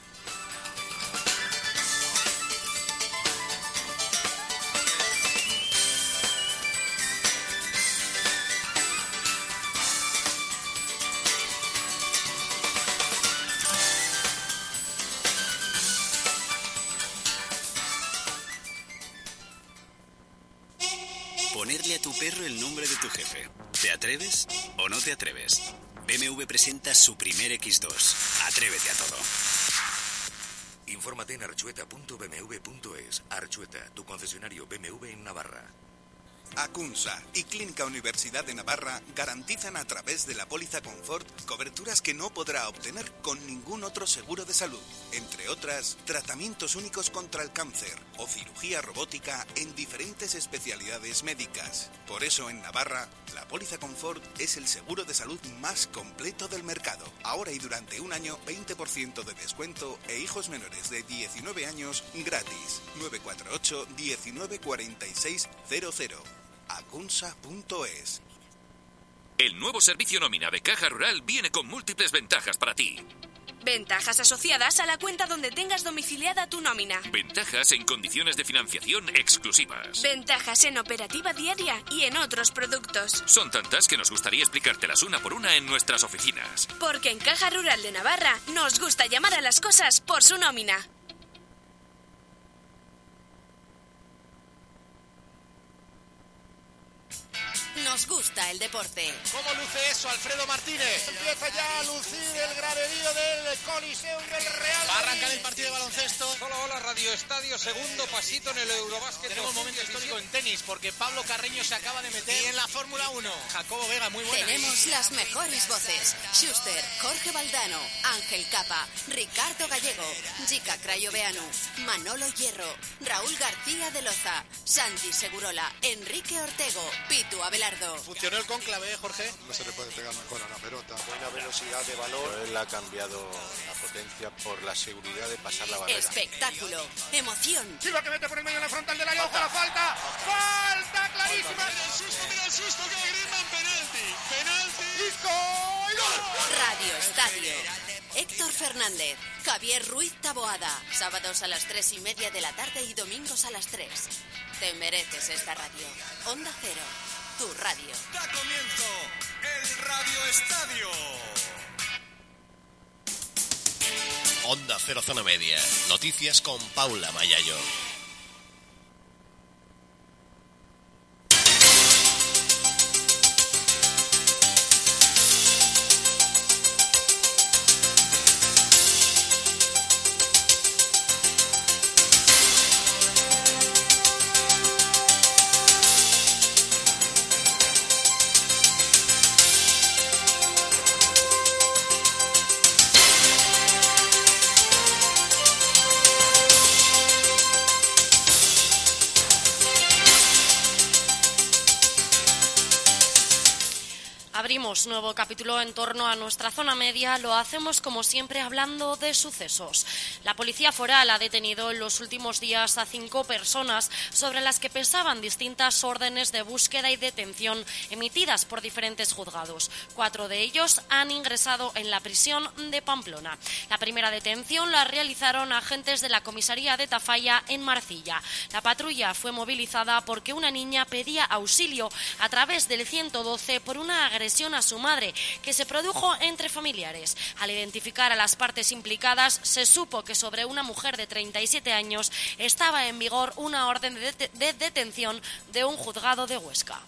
Ponerle a tu perro el nombre de tu jefe. ¿Te atreves o no te atreves? BMW presenta su primer X2. Atrévete a todo. Infórmate en archueta.bmw.es. Archueta, tu concesionario BMW en Navarra. Acunsa y Clínica Universidad de Navarra garantizan a través de la póliza Confort coberturas que no podrá obtener con ningún otro seguro de salud. Entre otras, tratamientos únicos contra el cáncer o cirugía robótica en diferentes especialidades médicas. Por eso en Navarra, la póliza Confort es el seguro de salud más completo del mercado. Ahora y durante un año, 20% de descuento e hijos menores de 19 años gratis. 948 19 46 00. Acunsa.es. El nuevo servicio nómina de Caja Rural viene con múltiples ventajas para ti. Ventajas asociadas a la cuenta donde tengas domiciliada tu nómina. Ventajas en condiciones de financiación exclusivas. Ventajas en operativa diaria y en otros productos. Son tantas que nos gustaría explicártelas una por una en nuestras oficinas. Porque en Caja Rural de Navarra nos gusta llamar a las cosas por su nómina. Nos gusta el deporte. ¿Cómo luce eso, Alfredo Martínez? Empieza ya a lucir el graderío del Coliseum del Real Madrid. Va a arrancar el partido de baloncesto. Hola, Radio Estadio, segundo pasito en el Eurobásquet. Tenemos un momento histórico en tenis, porque Pablo Carreño se acaba de meter. Y en la Fórmula 1, Jacobo Vega, muy buena. Tenemos las mejores voces. Schuster, Jorge Valdano, Ángel Capa, Ricardo Gallego, Jica Crayoveanu, Manolo Hierro, Raúl García de Loza, Santi Segurola, Enrique Ortego, Pitu Abelardo. ¿Funcionó el cónclave, Jorge? No se le puede pegar mejor a la pelota. Buena velocidad de balón. Él ha cambiado la potencia por la seguridad de pasar la barrera. Espectáculo, emoción. Silva que mete por el medio en la frontal del área. ¡Ojo la falta! ¡Falta clarísima! Mira el susto que hay Griezmann, penalti. ¡Isco! ¡Y gol! Radio Estadio. Héctor Fernández, Javier Ruiz Taboada. Sábados a las 3:30 de la tarde y domingos a las 3. Te mereces esta radio. Onda Cero, tu radio. Da comienzo el Radio Estadio. Onda Cero Zona Media. Noticias con Paula Mayayo. Abrimos nuevo capítulo en torno a nuestra zona media. Lo hacemos como siempre hablando de sucesos. La Policía Foral ha detenido en los últimos días a 5 personas sobre las que pesaban distintas órdenes de búsqueda y detención emitidas por diferentes juzgados. 4 de ellos han ingresado en la prisión de Pamplona. La primera detención la realizaron agentes de la comisaría de Tafalla en Marcilla. La patrulla fue movilizada porque una niña pedía auxilio a través del 112 por una agresión agresión a su madre, que se produjo entre familiares. Al identificar a las partes implicadas, se supo que sobre una mujer de 37 años estaba en vigor una orden de detención de un juzgado de Huesca.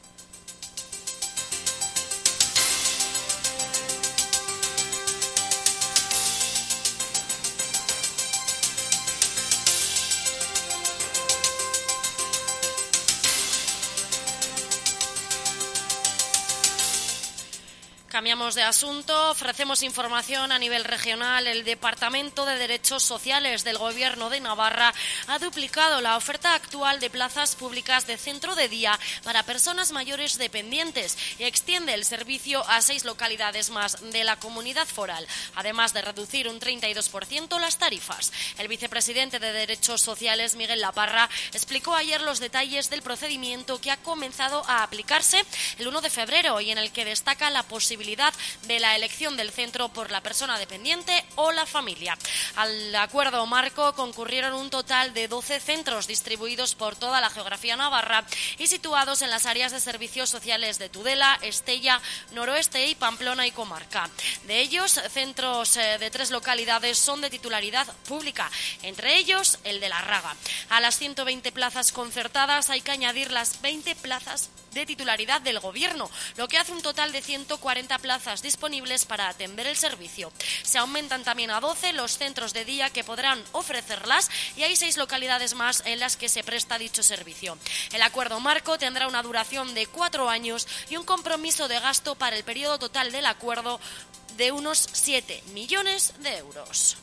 Cambiamos de asunto, ofrecemos información a nivel regional. El Departamento de Derechos Sociales del Gobierno de Navarra ha duplicado la oferta actual de plazas públicas de centro de día para personas mayores dependientes y extiende el servicio a 6 localidades más de la comunidad foral, además de reducir un 32% las tarifas. El vicepresidente de Derechos Sociales, Miguel Laparra, explicó ayer los detalles del procedimiento que ha comenzado a aplicarse el 1 de febrero y en el que destaca la posibilidad de la elección del centro por la persona dependiente o la familia. Al acuerdo marco concurrieron un total de 12 centros distribuidos por toda la geografía navarra y situados en las áreas de servicios sociales de Tudela, Estella, Noroeste y Pamplona y comarca. De ellos, centros de 3 localidades son de titularidad pública, entre ellos el de La Raga. A las 120 plazas concertadas hay que añadir las 20 plazas de titularidad del Gobierno, lo que hace un total de 140 plazas disponibles para atender el servicio. Se aumentan también a 12 los centros de día que podrán ofrecerlas y hay 6 localidades más en las que se presta dicho servicio. El acuerdo marco tendrá una duración de 4 años y un compromiso de gasto para el periodo total del acuerdo de unos 7 millones de euros.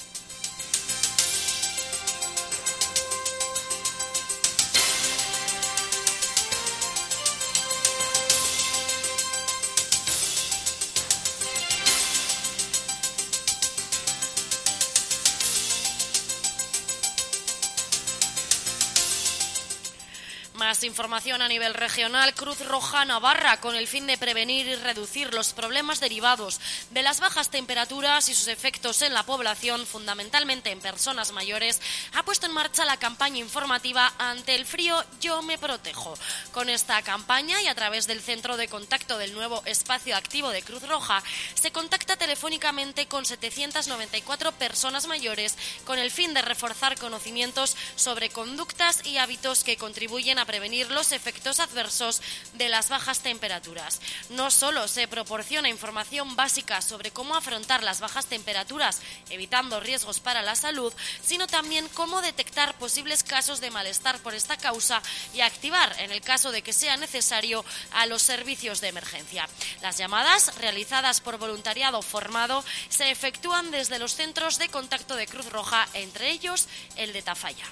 Más información a nivel regional. Cruz Roja Navarra, con el fin de prevenir y reducir los problemas derivados de las bajas temperaturas y sus efectos en la población, fundamentalmente en personas mayores, ha puesto en marcha la campaña informativa Ante el frío yo me protejo. Con esta campaña y a través del centro de contacto del nuevo espacio activo de Cruz Roja, se contacta telefónicamente con 794 personas mayores con el fin de reforzar conocimientos sobre conductas y hábitos que contribuyen a prevenir los efectos adversos de las bajas temperaturas. No solo se proporciona información básica sobre cómo afrontar las bajas temperaturas, evitando riesgos para la salud, sino también cómo detectar posibles casos de malestar por esta causa y activar, en el caso de que sea necesario, a los servicios de emergencia. Las llamadas, realizadas por voluntariado formado, se efectúan desde los centros de contacto de Cruz Roja, entre ellos el de Tafalla.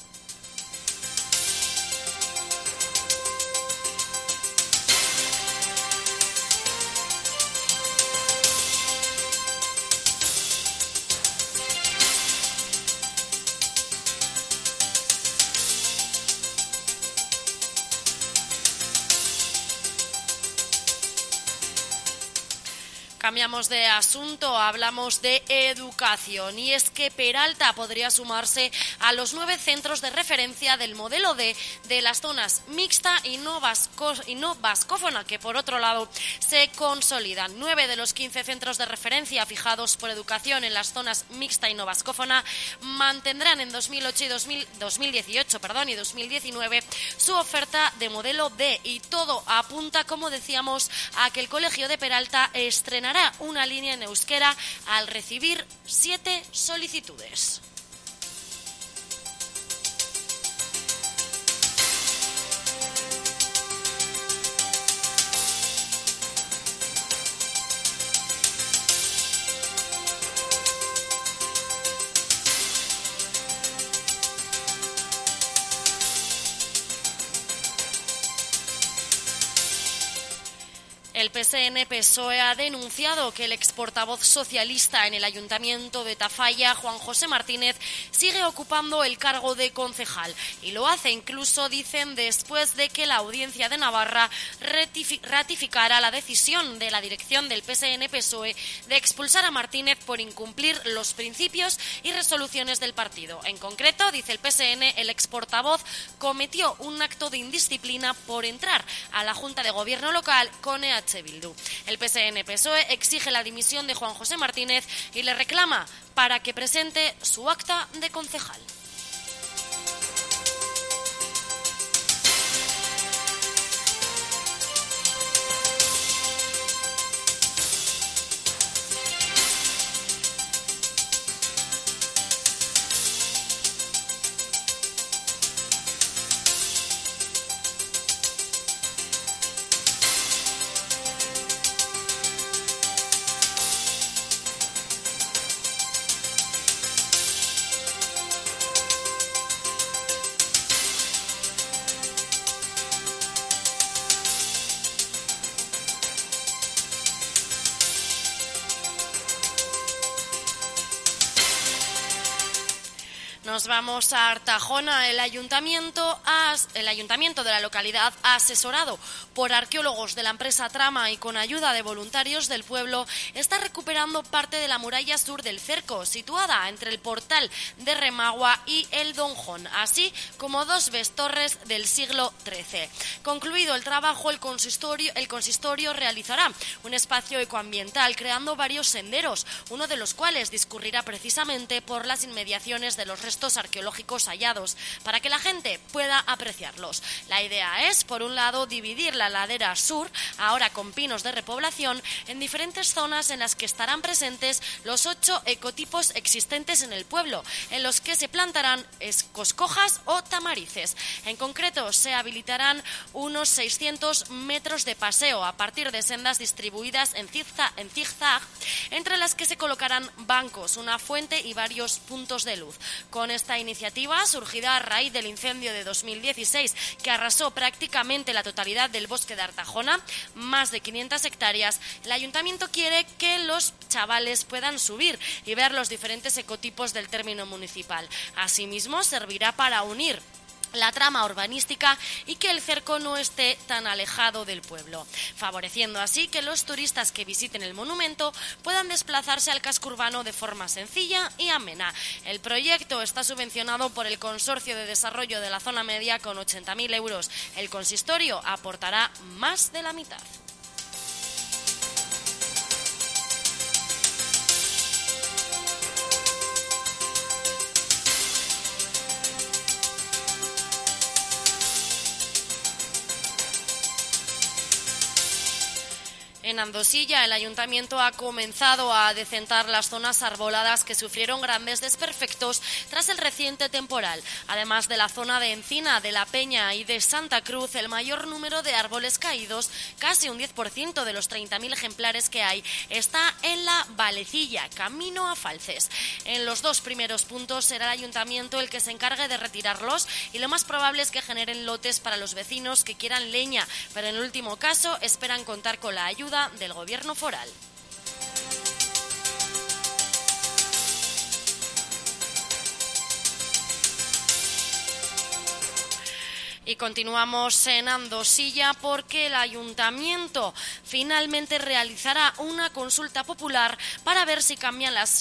Cambiamos de asunto, hablamos de educación y es que Peralta podría sumarse a los 9 centros de referencia del modelo D de las zonas mixta y no vascófona, que por otro lado se consolidan. 9 de los 15 centros de referencia fijados por educación en las zonas mixta y no vascófona mantendrán en 2018 y 2019 su oferta de modelo D y todo apunta, como decíamos, a que el Colegio de Peralta estrenará una línea en euskera al recibir 7 solicitudes. El PSN-PSOE ha denunciado que el exportavoz socialista en el Ayuntamiento de Tafalla, Juan José Martínez, sigue ocupando el cargo de concejal y lo hace incluso, dicen, después de que la Audiencia de Navarra ratificara la decisión de la dirección del PSN-PSOE de expulsar a Martínez por incumplir los principios y resoluciones del partido. En concreto, dice el PSN, el exportavoz cometió un acto de indisciplina por entrar a la Junta de Gobierno local con EH EH Bildu. El PSN-PSOE exige la dimisión de Juan José Martínez y le reclama para que presente su acta de concejal. Nos vamos a Artajona. El ayuntamiento de la localidad, asesorado por arqueólogos de la empresa Trama y con ayuda de voluntarios del pueblo, está recuperando parte de la muralla sur del cerco, situada entre el portal de Remagua y el Donjón, así como 2 bestorres del siglo XIII. Concluido el trabajo, el consistorio realizará un espacio ecoambiental creando varios senderos, uno de los cuales discurrirá precisamente por las inmediaciones de los restos arqueológicos hallados, para que la gente pueda apreciarlos. La idea es, por un lado, dividir la ladera sur, ahora con pinos de repoblación, en diferentes zonas en las que estarán presentes los 8 ecotipos existentes en el pueblo, en los que se plantarán coscojas o tamarices. En concreto, se habilitarán unos 600 metros de paseo a partir de sendas distribuidas en zigzag, entre las que se colocarán bancos, una fuente y varios puntos de luz. Con esta iniciativa, surgida a raíz del incendio de 2016 que arrasó prácticamente la totalidad del bosque de Artajona, más de 500 hectáreas, el ayuntamiento quiere que los chavales puedan subir y ver los diferentes ecotipos del término municipal. Asimismo, servirá para unir la trama urbanística y que el cerco no esté tan alejado del pueblo, favoreciendo así que los turistas que visiten el monumento puedan desplazarse al casco urbano de forma sencilla y amena. El proyecto está subvencionado por el Consorcio de Desarrollo de la Zona Media con 80.000 euros. El consistorio aportará más de la mitad. En Andosilla, el ayuntamiento ha comenzado a decentar las zonas arboladas que sufrieron grandes desperfectos tras el reciente temporal. Además de la zona de Encina, de La Peña y de Santa Cruz, el mayor número de árboles caídos, casi un 10% de los 30.000 ejemplares que hay, está en la Valecilla, camino a Falces. En los 2 primeros puntos será el ayuntamiento el que se encargue de retirarlos y lo más probable es que generen lotes para los vecinos que quieran leña, pero en el último caso esperan contar con la ayuda del gobierno foral. Y continuamos en Andosilla porque el ayuntamiento finalmente realizará una consulta popular para ver si cambian la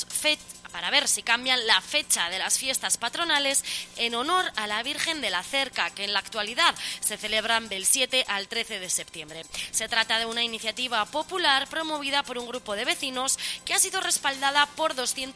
fecha de las fiestas patronales en honor a la Virgen de la Cerca, que en la actualidad se celebran del 7 al 13 de septiembre. Se trata de una iniciativa popular promovida por un grupo de vecinos que ha sido respaldada por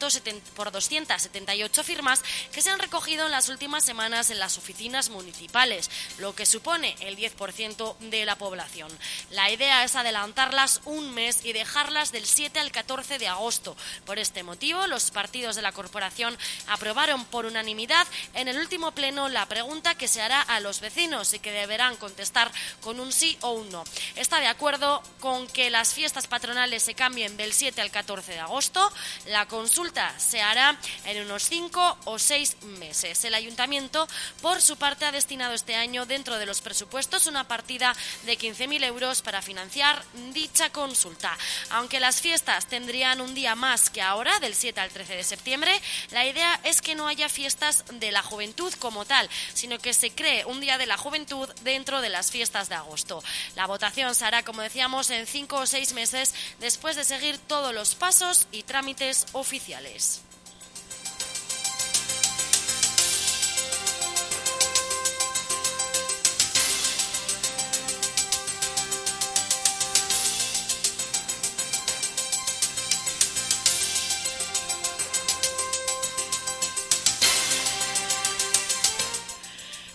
278 firmas que se han recogido en las últimas semanas en las oficinas municipales, lo que supone el 10% de la población. La idea es adelantarlas un mes y dejarlas del 7 al 14 de agosto. Por este motivo, los partidos de la corporación aprobaron por unanimidad en el último pleno la pregunta que se hará a los vecinos y que deberán contestar con un sí o un no. Está de acuerdo con que las fiestas patronales se cambien del 7 al 14 de agosto. La consulta se hará en unos 5 o 6 meses. El ayuntamiento, por su parte, ha destinado este año dentro de los presupuestos una partida de 15.000 euros para financiar dicha consulta. Aunque las fiestas tendrían un día más que ahora, del 7 al 13 de septiembre, la idea es que no haya fiestas de la juventud como tal, sino que se cree un día de la juventud dentro de las fiestas de agosto. La votación se hará, como decíamos, en 5 o 6 meses después de seguir todos los pasos y trámites oficiales.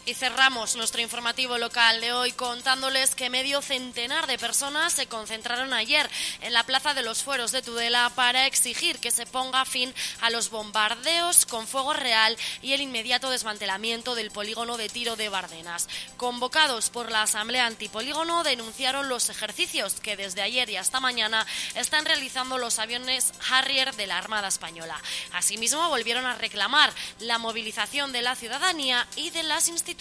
Y cerramos nuestro informativo local de hoy contándoles que medio centenar de personas se concentraron ayer en la Plaza de los Fueros de Tudela para exigir que se ponga fin a los bombardeos con fuego real y el inmediato desmantelamiento del polígono de tiro de Bardenas. Convocados por la Asamblea Antipolígono, denunciaron los ejercicios que desde ayer y hasta mañana están realizando los aviones Harrier de la Armada Española. Asimismo, volvieron a reclamar la movilización de la ciudadanía y de las instituciones.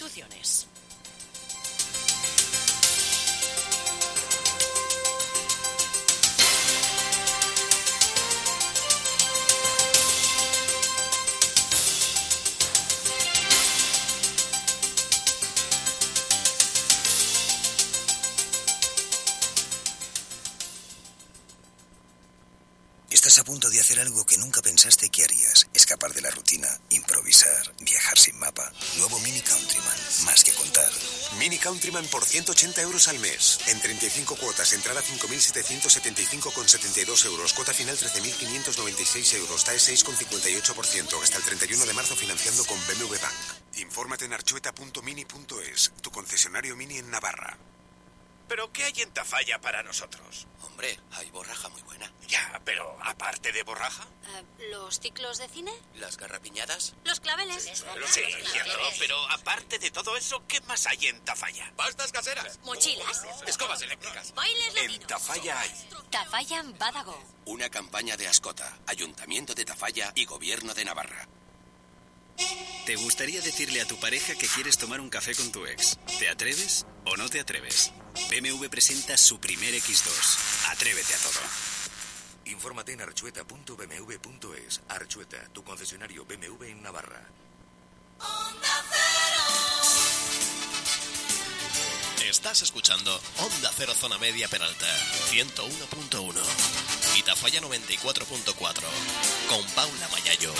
Estás a punto de hacer algo que nunca pensaste que harías. Escapar de la rutina, improvisar, viajar sin mapa. Nuevo Mini Countryman, más que contar. Mini Countryman por 180 euros al mes. En 35 cuotas, entrada 5.775,72 euros. Cuota final 13.596 euros. TAE 6,58%. Hasta el 31 de marzo financiando con BMW Bank. Infórmate en archueta.mini.es, tu concesionario Mini en Navarra. ¿Pero qué hay en Tafalla para nosotros? Hombre, hay borraja muy buena. Ya, pero aparte de borraja... ¿Los ciclos de cine? ¿Las garrapiñadas? ¿Los claveles? Sí, cierto, pero aparte de todo eso, ¿qué más hay en Tafalla? Pastas caseras. ¿Mochilas? Escobas eléctricas. ¿Bailes latinos? En Tafalla hay... Tafalla Badago. Una campaña de Ascota, Ayuntamiento de Tafalla y Gobierno de Navarra. ¿Te gustaría decirle a tu pareja que quieres tomar un café con tu ex? ¿Te atreves o no te atreves? BMW presenta su primer X2. Atrévete a todo. Infórmate en archueta.bmw.es. Archueta, tu concesionario BMW en Navarra. Estás escuchando Onda Cero Zona Media Peralta 101.1 y Tafalla 94.4 con Paula Mayayo.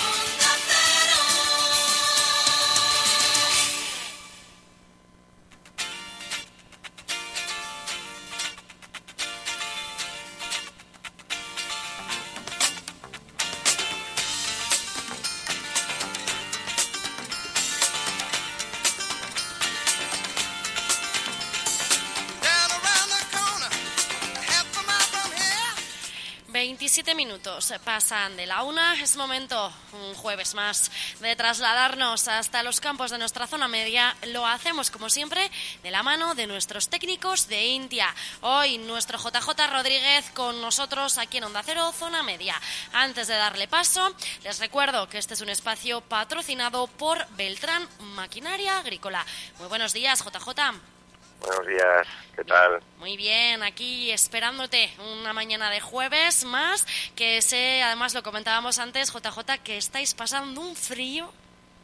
Minutos pasan de la 1. Es momento, un jueves más, de trasladarnos hasta los campos de nuestra zona media. Lo hacemos, como siempre, de la mano de nuestros técnicos de India. Hoy, nuestro JJ Rodríguez con nosotros aquí en Onda Cero, Zona Media. Antes de darle paso, les recuerdo que este es un espacio patrocinado por Beltrán Maquinaria Agrícola. Muy buenos días, JJ. Buenos días, ¿qué tal? Muy bien, aquí esperándote una mañana de jueves más, que sé, además lo comentábamos antes, JJ, que estáis pasando un frío.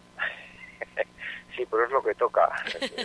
Sí, pero es lo que toca.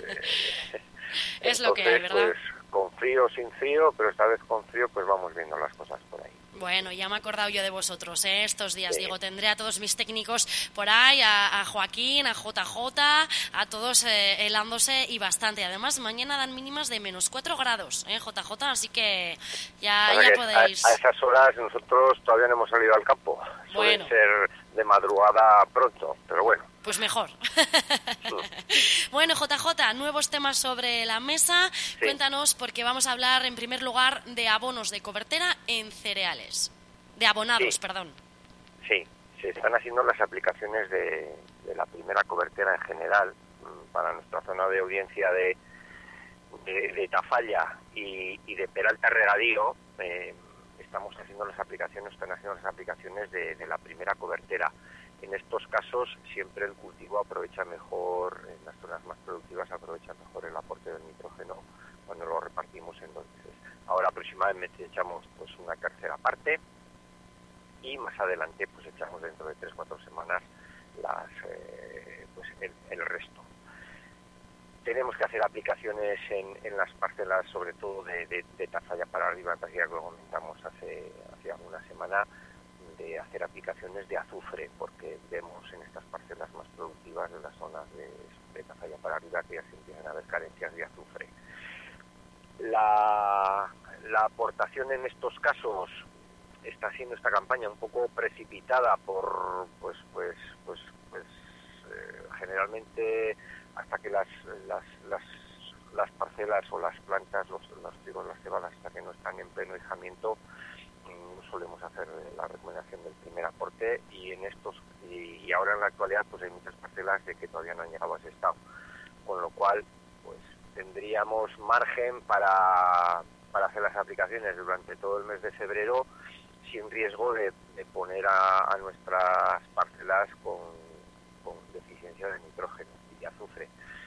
Es lo que hay, ¿verdad? Pues, con frío, sin frío, pero esta vez con frío, pues vamos viendo las cosas por ahí. Bueno, ya me he acordado yo de vosotros, estos días. Sí. Digo, tendré a todos mis técnicos por ahí, a Joaquín, a JJ, a todos helándose y bastante. Además, mañana dan mínimas de -4 grados, JJ, así que ya podéis... A esas horas nosotros todavía no hemos salido al campo. Suele ser de madrugada pronto, pero bueno. Pues mejor. Bueno, JJ, nuevos temas sobre la mesa. Sí. Cuéntanos, porque vamos a hablar en primer lugar de abonos de cobertera en cereales. De abonados, sí. Perdón. Sí, se están haciendo las aplicaciones de la primera cobertera en general para nuestra zona de audiencia de Tafalla y de Peralta Regadío. Están haciendo las aplicaciones de la primera cobertera. En estos casos siempre el cultivo aprovecha mejor, en las zonas más productivas aprovecha mejor el aporte del nitrógeno cuando lo repartimos en 2 meses. Ahora aproximadamente echamos pues una tercera parte y más adelante pues echamos dentro de 3-4 semanas el resto. Tenemos que hacer aplicaciones en las parcelas, sobre todo de Tafalla para arriba, que lo comentamos hace alguna semana, de hacer aplicaciones de azufre, porque vemos en estas parcelas más productivas de las zonas de Tafalla para arriba que ya se empiezan a haber carencias de azufre. La aportación en estos casos está siendo esta campaña un poco precipitada por generalmente hasta que las parcelas o las plantas, los trigos, las cebadas, hasta que no están en pleno hijamiento, no solemos hacer la recomendación del primer aporte, y ahora en la actualidad pues hay muchas parcelas de que todavía no han llegado a ese estado, con lo cual pues tendríamos margen para hacer las aplicaciones durante todo el mes de febrero sin riesgo de poner a nuestras parcelas con deficiencia de nitrógeno y de azufre.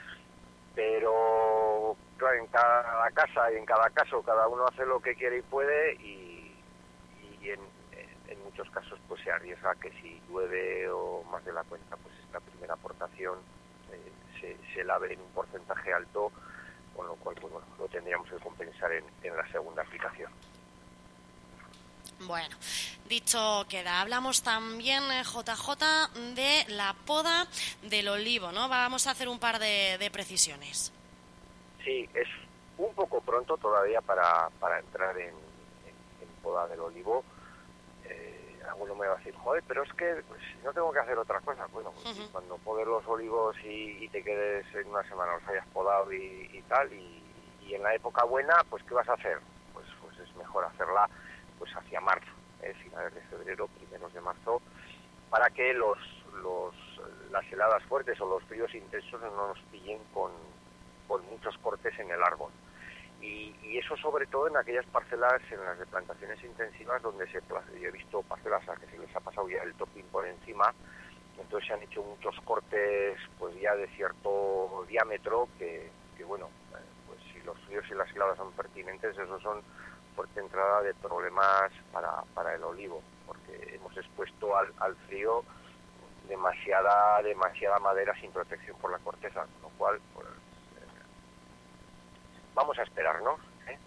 Pero claro, en cada casa y en cada caso cada uno hace lo que quiere y puede, y en muchos casos pues se arriesga que si llueve o más de la cuenta, pues esta primera aportación se lave en un porcentaje alto, con lo cual pues bueno, lo tendríamos que compensar en la segunda aplicación. Bueno, dicho queda. Hablamos también, JJ, de la poda del olivo, ¿no? Vamos a hacer un par de precisiones. Sí, es un poco pronto todavía para entrar en poda del olivo. Alguno me va a decir, joder, pero es que pues, no tengo que hacer otra cosa. Bueno, pues, cuando podes los olivos y te quedes en una semana, los hayas podado y tal, y en la época buena, pues ¿qué vas a hacer? Pues es mejor hacerla pues hacia marzo, finales de febrero, primeros de marzo, para que las heladas fuertes o los fríos intensos no nos pillen con muchos cortes en el árbol. Y eso sobre todo en aquellas parcelas, en las de plantaciones intensivas, donde yo he visto parcelas a que se les ha pasado ya el topping por encima, entonces se han hecho muchos cortes pues ya de cierto diámetro que bueno, pues si los fríos y las heladas son pertinentes, esos son fuerte entrada de problemas para el olivo, porque hemos expuesto al frío demasiada madera sin protección por la corteza, con lo cual pues, vamos a esperarnos,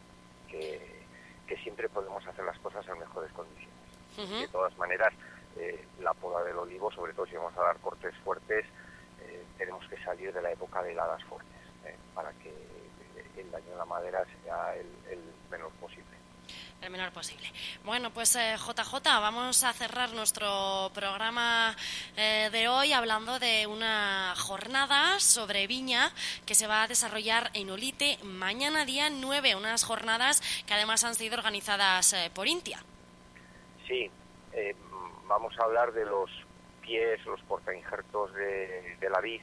que siempre podemos hacer las cosas en mejores condiciones. De todas maneras, la poda del olivo, sobre todo si vamos a dar cortes fuertes, tenemos que salir de la época de heladas fuertes, para que el daño a la madera sea el menor posible. El menor posible. Bueno, pues JJ, vamos a cerrar nuestro programa de hoy hablando de una jornada sobre viña que se va a desarrollar en Olite mañana día 9, unas jornadas que además han sido organizadas por Intia. Sí, vamos a hablar de los pies, los portainjertos de la vid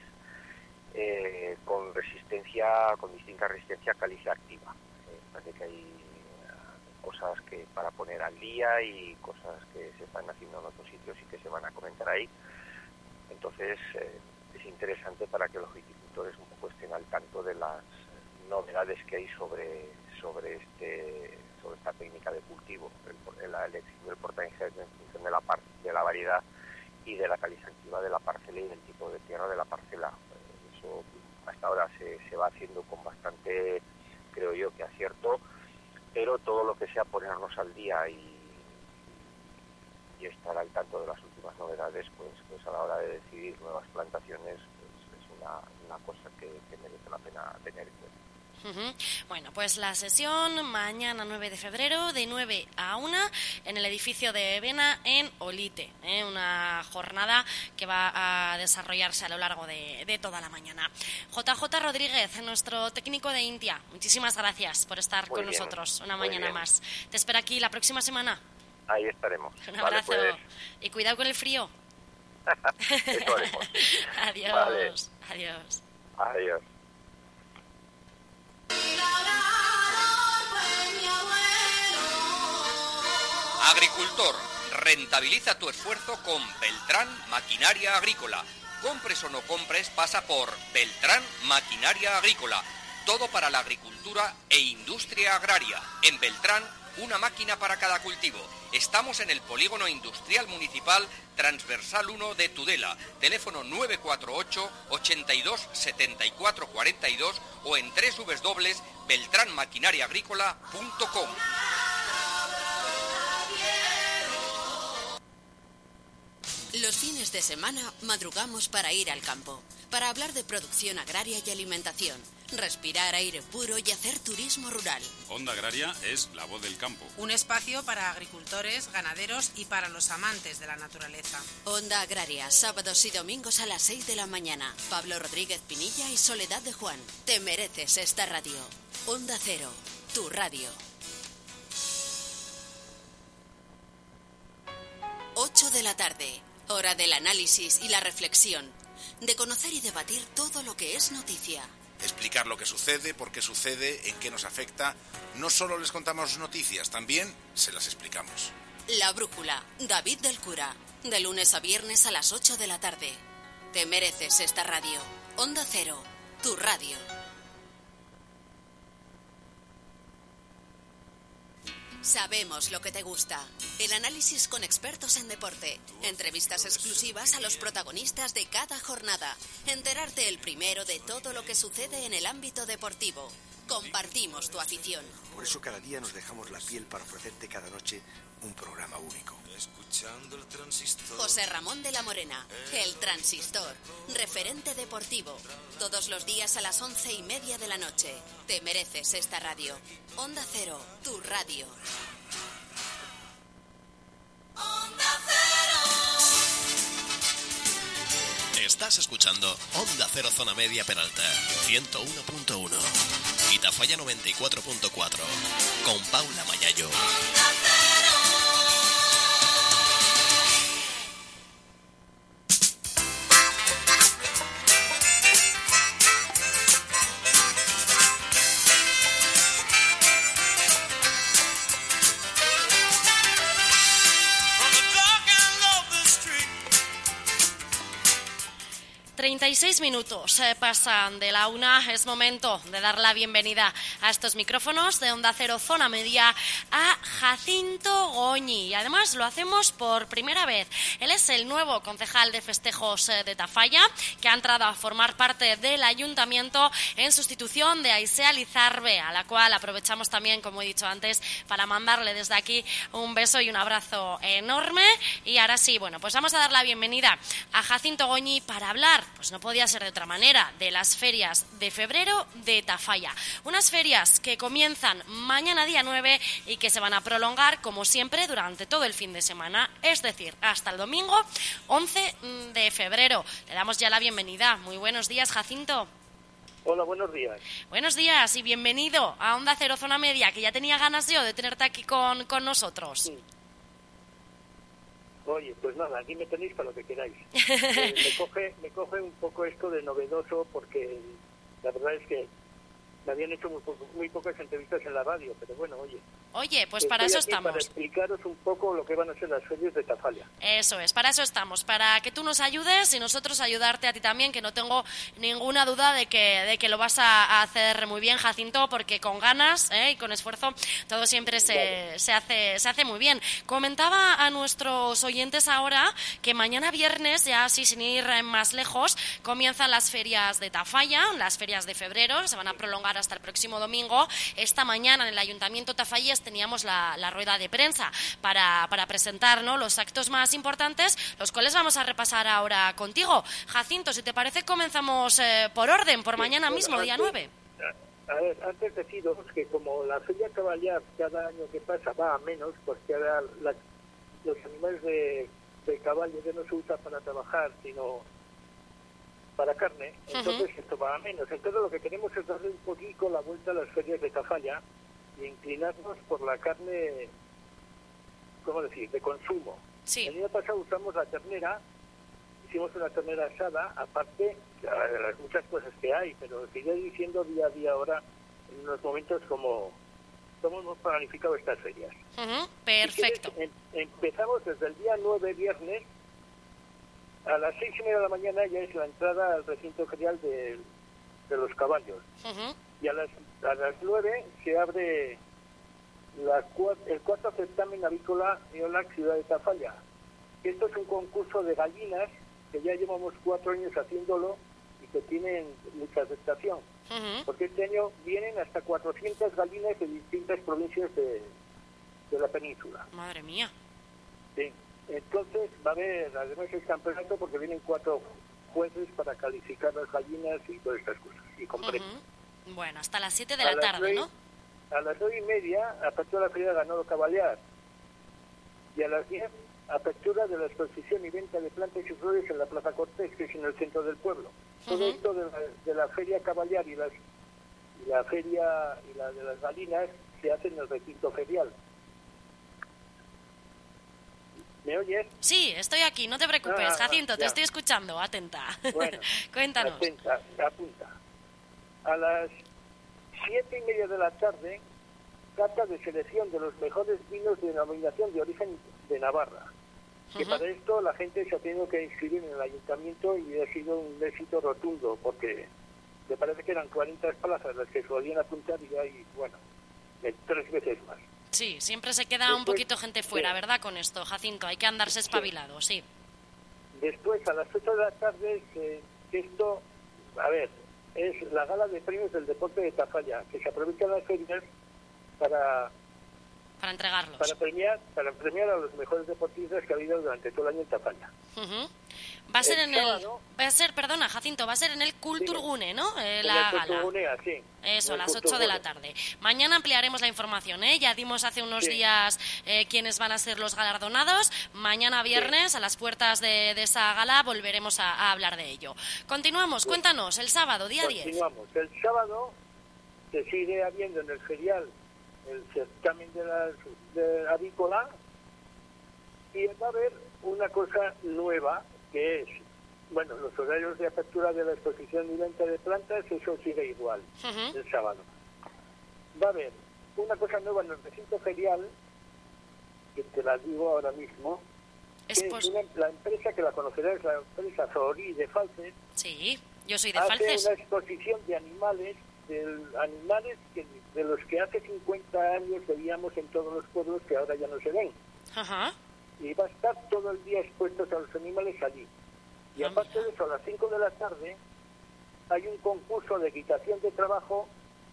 con distinta resistencia a caliza activa. Parece que hay cosas que para poner al día y cosas que se están haciendo en otros sitios y que se van a comentar ahí. Entonces es interesante para que los viticultores un poco estén al tanto de las novedades que hay sobre esta técnica de cultivo, la elección del portainjerto en función de la variedad y de la caliza activa de la parcela y del tipo de tierra de la parcela. Eso hasta ahora se va haciendo con bastante, creo yo, que acierto, pero todo lo que sea ponernos al día y estar al tanto de las últimas novedades, pues a la hora de decidir nuevas plantaciones, pues es una cosa que merece la pena tener en cuenta. Bueno, pues la sesión mañana 9 de febrero de 9 a 1 en el edificio de Vena en Olite, una jornada que va a desarrollarse a lo largo de toda la mañana. JJ Rodríguez, nuestro técnico de Intia, muchísimas gracias por estar con nosotros una mañana más. Te espero aquí la próxima semana. Ahí estaremos. Un abrazo, pues. Y cuidado con el frío. Eso haremos. Adiós. Vale. Adiós. Adiós. Agricultor, rentabiliza tu esfuerzo con Beltrán Maquinaria Agrícola. Compres o no compres, pasa por Beltrán Maquinaria Agrícola. Todo para la agricultura e industria agraria. En Beltrán, una máquina para cada cultivo. Estamos en el Polígono Industrial Municipal Transversal 1 de Tudela. Teléfono 948 82 74 42 o en www.beltranmaquinariaagrícola.com. Los fines de semana madrugamos para ir al campo, para hablar de producción agraria y alimentación, respirar aire puro y hacer turismo rural. Onda Agraria es la voz del campo. Un espacio para agricultores, ganaderos y para los amantes de la naturaleza. Onda Agraria, sábados y domingos a las 6 de la mañana. Pablo Rodríguez Pinilla y Soledad de Juan. Te mereces esta radio. Onda Cero, tu radio. 8 de la tarde, hora del análisis y la reflexión. De conocer y debatir todo lo que es noticia. Explicar lo que sucede, por qué sucede, en qué nos afecta. No solo les contamos noticias, también se las explicamos. La Brújula, David del Cura. De lunes a viernes a las 8 de la tarde. Te mereces esta radio. Onda Cero, tu radio. Sabemos lo que te gusta. El análisis con expertos en deporte. Entrevistas exclusivas a los protagonistas de cada jornada. Enterarte el primero de todo lo que sucede en el ámbito deportivo. Compartimos tu afición. Por eso cada día nos dejamos la piel para ofrecerte cada noche un programa único. Escuchando el Transistor. José Ramón de la Morena, el Transistor, referente deportivo. Todos los días a las 11:30 de la noche. Te mereces esta radio. Onda Cero, tu radio. Onda Cero. Estás escuchando Onda Cero Zona Media Peralta, 101.1. Y Tafalla 94.4. Con Paula Mayayo. Onda Cero. Minutos pasan de la 1. Es momento de dar la bienvenida a estos micrófonos de Onda Cero Zona Media a Jacinto Goñi. Y además lo hacemos por primera vez. Él es el nuevo concejal de festejos de Tafalla, que ha entrado a formar parte del ayuntamiento en sustitución de Aisea Lizarbe, a la cual aprovechamos también, como he dicho antes, para mandarle desde aquí un beso y un abrazo enorme. Y ahora sí, bueno, pues vamos a dar la bienvenida a Jacinto Goñi para hablar, pues no podía ser de otra manera, de las ferias de febrero de Tafalla. Unas ferias que comienzan mañana día 9 y que se van a prolongar, como siempre, durante todo el fin de semana, es decir, hasta el domingo 11 de febrero. Le damos ya la bienvenida. Muy buenos días, Jacinto. Hola, buenos días. Buenos días y bienvenido a Onda Cero Zona Media, que ya tenía ganas yo de tenerte aquí con nosotros. Sí. Oye, pues nada, aquí me tenéis para lo que queráis. Me coge un poco esto de novedoso, porque la verdad es que me habían hecho muy pocas entrevistas en la radio, pero bueno, Oye, pues para eso estamos. Para explicaros un poco lo que van a ser las ferias de Tafalla. Eso es, para eso estamos, para que tú nos ayudes y nosotros ayudarte a ti también, que no tengo ninguna duda de que lo vas a hacer muy bien, Jacinto, porque con ganas y con esfuerzo todo siempre se hace muy bien. Comentaba a nuestros oyentes ahora que mañana viernes, ya así sin ir más lejos, comienzan las ferias de Tafalla, las ferias de febrero, se van a prolongar hasta el próximo domingo. Esta mañana en el Ayuntamiento Tafallés teníamos la rueda de prensa para presentar, ¿no?, los actos más importantes, los cuales vamos a repasar ahora contigo. Jacinto, si te parece, comenzamos por orden, por mañana mismo, día 9. A ver, antes deciros que como la feria caballar cada año que pasa va a menos, porque ahora los animales de caballo ya no se usan para trabajar, sino para carne, entonces esto va a menos. Entonces lo que queremos es darle un poquito la vuelta a las ferias de Tafalla y inclinarnos por la carne, ¿cómo decir?, de consumo. Sí. El año pasado usamos la ternera, hicimos una ternera asada, aparte de las muchas cosas que hay, pero seguiré diciendo día a día ahora, en unos momentos, como hemos planificado estas ferias. Perfecto. Si quieres, empezamos desde el día 9, viernes, a las 6:30 de la mañana ya es la entrada al recinto ferial de los caballos. Y a las 9 se abre el cuarto certamen avícola Neolac Ciudad de Tafalla. Esto es un concurso de gallinas que ya llevamos 4 años haciéndolo y que tienen mucha aceptación. Porque este año vienen hasta 400 gallinas de distintas provincias de la península. Madre mía. Sí. Entonces va a haber, además, el campeonato, porque vienen 4 jueces para calificar las gallinas y todas estas cosas, y con premios. Bueno, hasta las 7 de la tarde, ¿no? A las 9:30, apertura de la Feria de Ganado Caballar. Y a las 10, apertura de la exposición y venta de plantas y flores en la Plaza Cortés, que es en el centro del pueblo. Todo esto de la Feria Caballar y la Feria y la de las Galinas se hace en el recinto ferial. ¿Me oyes? Sí, estoy aquí, no te preocupes, Jacinto, te estoy escuchando, atenta. Bueno, cuéntanos. Atenta, apunta. A las 7:30 de la tarde, cata de selección de los mejores vinos de denominación de origen de Navarra. Que para esto la gente se ha tenido que inscribir en el ayuntamiento y ha sido un éxito rotundo, porque me parece que eran 40 plazas las que se podían apuntar y hay, 3 veces más. Sí, siempre se queda un poquito gente fuera, ¿verdad? Con esto, Jacinto, hay que andarse espabilado, sí. Después, a las 8 de la tarde, esto, es la gala de premios del deporte de Tafalla, que se aprovecha las ferias para entregarlos. Para premiar a los mejores deportistas que ha habido durante todo el año en Tafalla. Va a ser, perdona, Jacinto, va a ser en el Kulturgune, ¿no? La gala. Sí. Eso, a las 8 de la tarde. Mañana ampliaremos la información, ¿eh? Ya dimos hace unos días quiénes van a ser los galardonados. Mañana viernes, a las puertas de esa gala, volveremos a hablar de ello. Continuamos, cuéntanos, el sábado, día 10. Continuamos. El sábado se sigue habiendo en el ferial el certamen de avícola, y va a haber una cosa nueva, que es, los horarios de apertura de la exposición y venta de plantas, eso sigue igual, el sábado. Va a haber una cosa nueva en el recinto ferial, que te la digo ahora mismo, que es la empresa, que la conocerás, la empresa Zorí de Falces. Sí, yo soy de Falces. Hace una exposición de animales, de los que hace 50 años veíamos en todos los pueblos, que ahora ya no se ven. Y va a estar todo el día expuestos a los animales allí. Y aparte de eso, a las 5 de la tarde hay un concurso de equitación de trabajo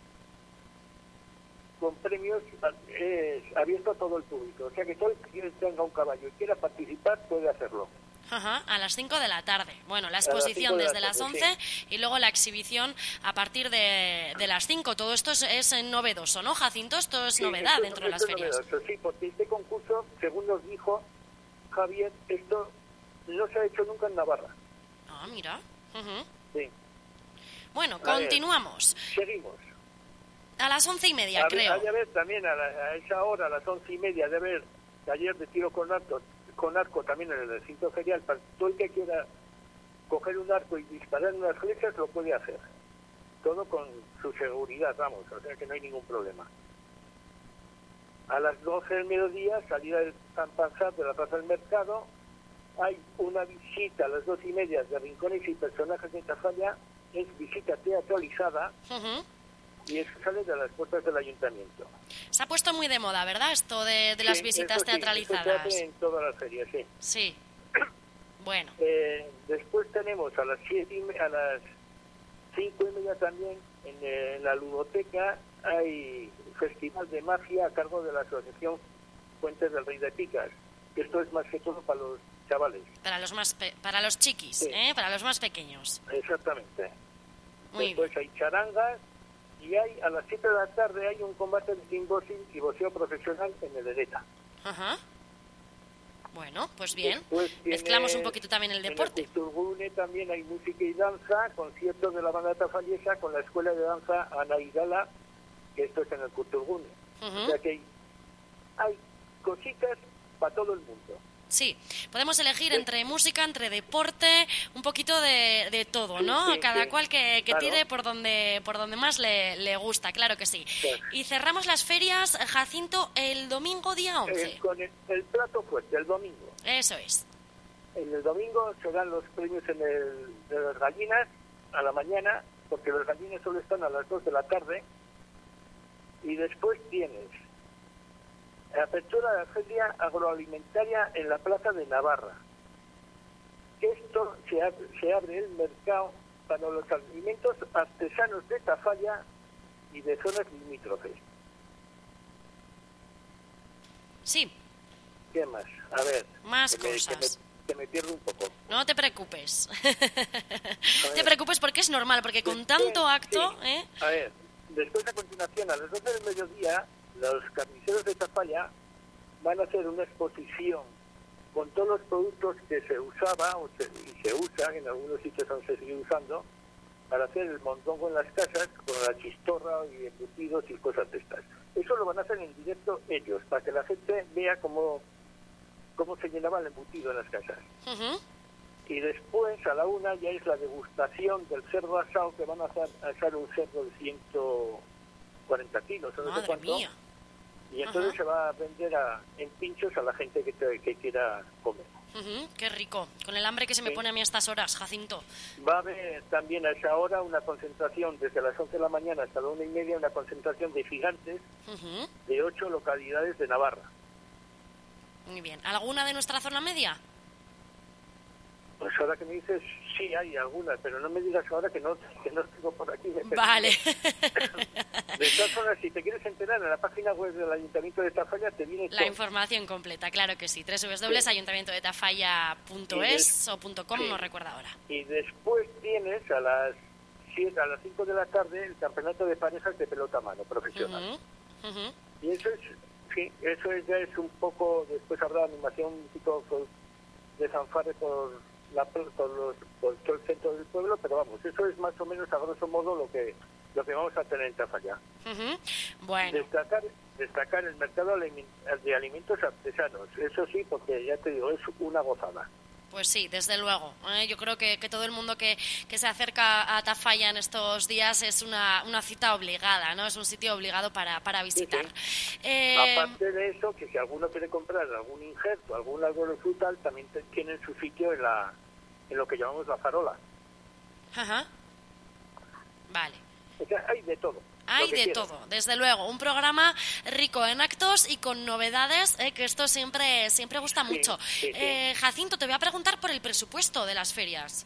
con premios abierto a todo el público. O sea que todo el que tenga un caballo y quiera participar puede hacerlo. A las 5 de la tarde. Bueno, la exposición desde las 11 y luego la exhibición a partir de las 5. Todo esto es novedoso, ¿no, Jacinto? Esto es novedad dentro de las ferias. Novedoso, sí, porque este concurso, según nos dijo Javier, esto no se ha hecho nunca en Navarra. Ah, mira. Sí. Bueno, continuamos. Seguimos. A las 11:30, creo. Hay de haber también a esa hora, a las 11:30, de haber taller de tiro con arco también en el recinto ferial. Para todo el que quiera coger un arco y disparar unas flechas lo puede hacer. Todo con su seguridad, o sea que no hay ningún problema. A las 12 del mediodía, salida del San Panzat de la Plaza del Mercado, hay una visita a las 2:30 de rincones y personajes de Tafalla, es visita teatralizada, y eso sale de las puertas del ayuntamiento. Se ha puesto muy de moda, ¿verdad? Esto de las visitas teatralizadas. Eso se hace en todas las ferias, sí. Sí. Bueno. Después tenemos a las 5:30 también, en la ludoteca, hay festival de magia a cargo de la asociación Fuentes del Rey de Picas. Esto es más que todo para los chavales. Para los chiquis, para los más pequeños. Exactamente. Muy Después hay charangas. Y a las 7 de la tarde hay un combate de kickboxing y boxeo profesional en el Ereta. Bueno, pues bien. Mezclamos un poquito también el deporte. En el Kulturgune también hay música y danza, conciertos de la banda tafallesa con la escuela de danza Ana Hidala, que esto es en el Kulturgune. O sea que hay cositas para todo el mundo. Sí, podemos elegir entre música, entre deporte, un poquito de todo, ¿no? Cada cual que tire por donde más le gusta, claro que sí. Y cerramos las ferias, Jacinto, el domingo día 11. Con el plato fuerte, el domingo. Eso es. En el domingo se dan los premios de las gallinas a la mañana, porque las gallinas solo están a las 2 de la tarde, y después tienes apertura de la feria agroalimentaria en la Plaza de Navarra. Esto se abre el mercado para los alimentos artesanos de Tafalla y de zonas limítrofes. Sí. ¿Qué más? A ver. Más cosas. Que me pierdo un poco. No te preocupes. No te preocupes porque es normal, porque con tanto acto... A ver, Después, a continuación, a las 12 del mediodía, los carniceros de Tafalla van a hacer una exposición con todos los productos que se usaba y se usan, en algunos sitios aún se sigue usando, para hacer el mondongo en las casas, con la chistorra y embutidos y cosas de estas. Eso lo van a hacer en directo ellos, para que la gente vea cómo se llenaba el embutido en las casas. Y después, a la 1, ya es la degustación del cerdo asado, que van a asar un cerdo de 140 kilos, no sé cuánto. Mía. Y entonces se va a vender en pinchos a la gente que quiera comer. Qué rico, con el hambre que se me pone a mí a estas horas, Jacinto. Va a haber también a esa hora una concentración, desde las 11 de la mañana hasta la 1:30, una concentración de gigantes de 8 localidades de Navarra. Muy bien. ¿Alguna de nuestra zona media? Pues ahora que me dices, sí hay algunas, pero no me digas ahora que no tengo por aquí. Vale. De todas formas, si te quieres enterar, en la página web del Ayuntamiento de Tafalla te viene la información completa, claro que sí. www.ayuntamientodetafalla.es o .com, no recuerdo ahora. Y después tienes a las 5 de la tarde el campeonato de parejas de pelota a mano profesional. Y eso ya es un poco, después habrá animación un poquito de fanfarre por todo el centro del pueblo, pero vamos, eso es más o menos a grosso modo lo que vamos a tener en Tafalla. Bueno. Destacar el mercado de alimentos artesanos, eso sí, porque ya te digo, es una gozada. Pues sí, desde luego. Yo creo que todo el mundo que se acerca a Tafalla en estos días es una cita obligada, ¿no? Es un sitio obligado para visitar. Sí. Aparte de eso, que si alguno quiere comprar algún injerto, algún árbol frutal, también tienen su sitio en lo que llamamos la farola. Vale. O sea, hay de todo. Hay de todo, desde luego. Un programa rico en actos y con novedades, que esto siempre gusta mucho. Sí. Jacinto, te voy a preguntar por el presupuesto de las ferias.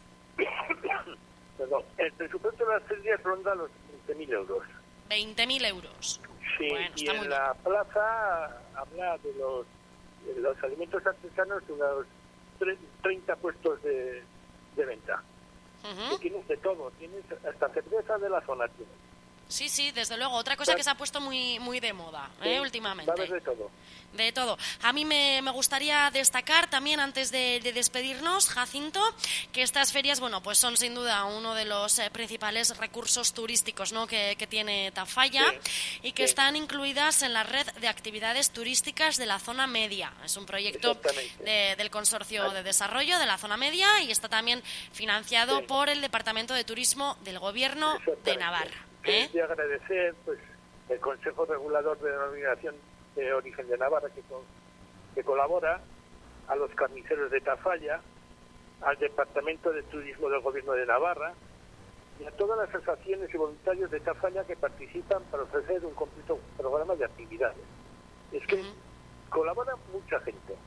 Perdón, el presupuesto de las ferias ronda los 20.000 euros. 20.000 euros. Sí, bueno, y en la plaza habla de los alimentos artesanos, unos 30 puestos de venta. Y tienes de todo, tienes hasta cerveza de la zona. Sí, desde luego. Otra cosa que se ha puesto muy de moda, últimamente. Va a haber de todo. De todo. A mí me gustaría destacar también, antes de despedirnos, Jacinto, que estas ferias, bueno, pues son sin duda uno de los principales recursos turísticos, ¿no?, que tiene Tafalla, y que están incluidas en la red de actividades turísticas de la zona media. Es un proyecto del Consorcio de Desarrollo de la zona media y está también financiado por el Departamento de Turismo del Gobierno de Navarra. Es de agradecer, pues, el Consejo Regulador de Denominación de Origen de Navarra, que colabora, a los carniceros de Tafalla, al Departamento de Turismo del Gobierno de Navarra y a todas las asociaciones y voluntarios de Tafalla que participan para ofrecer un completo programa de actividades. Es que colabora mucha gente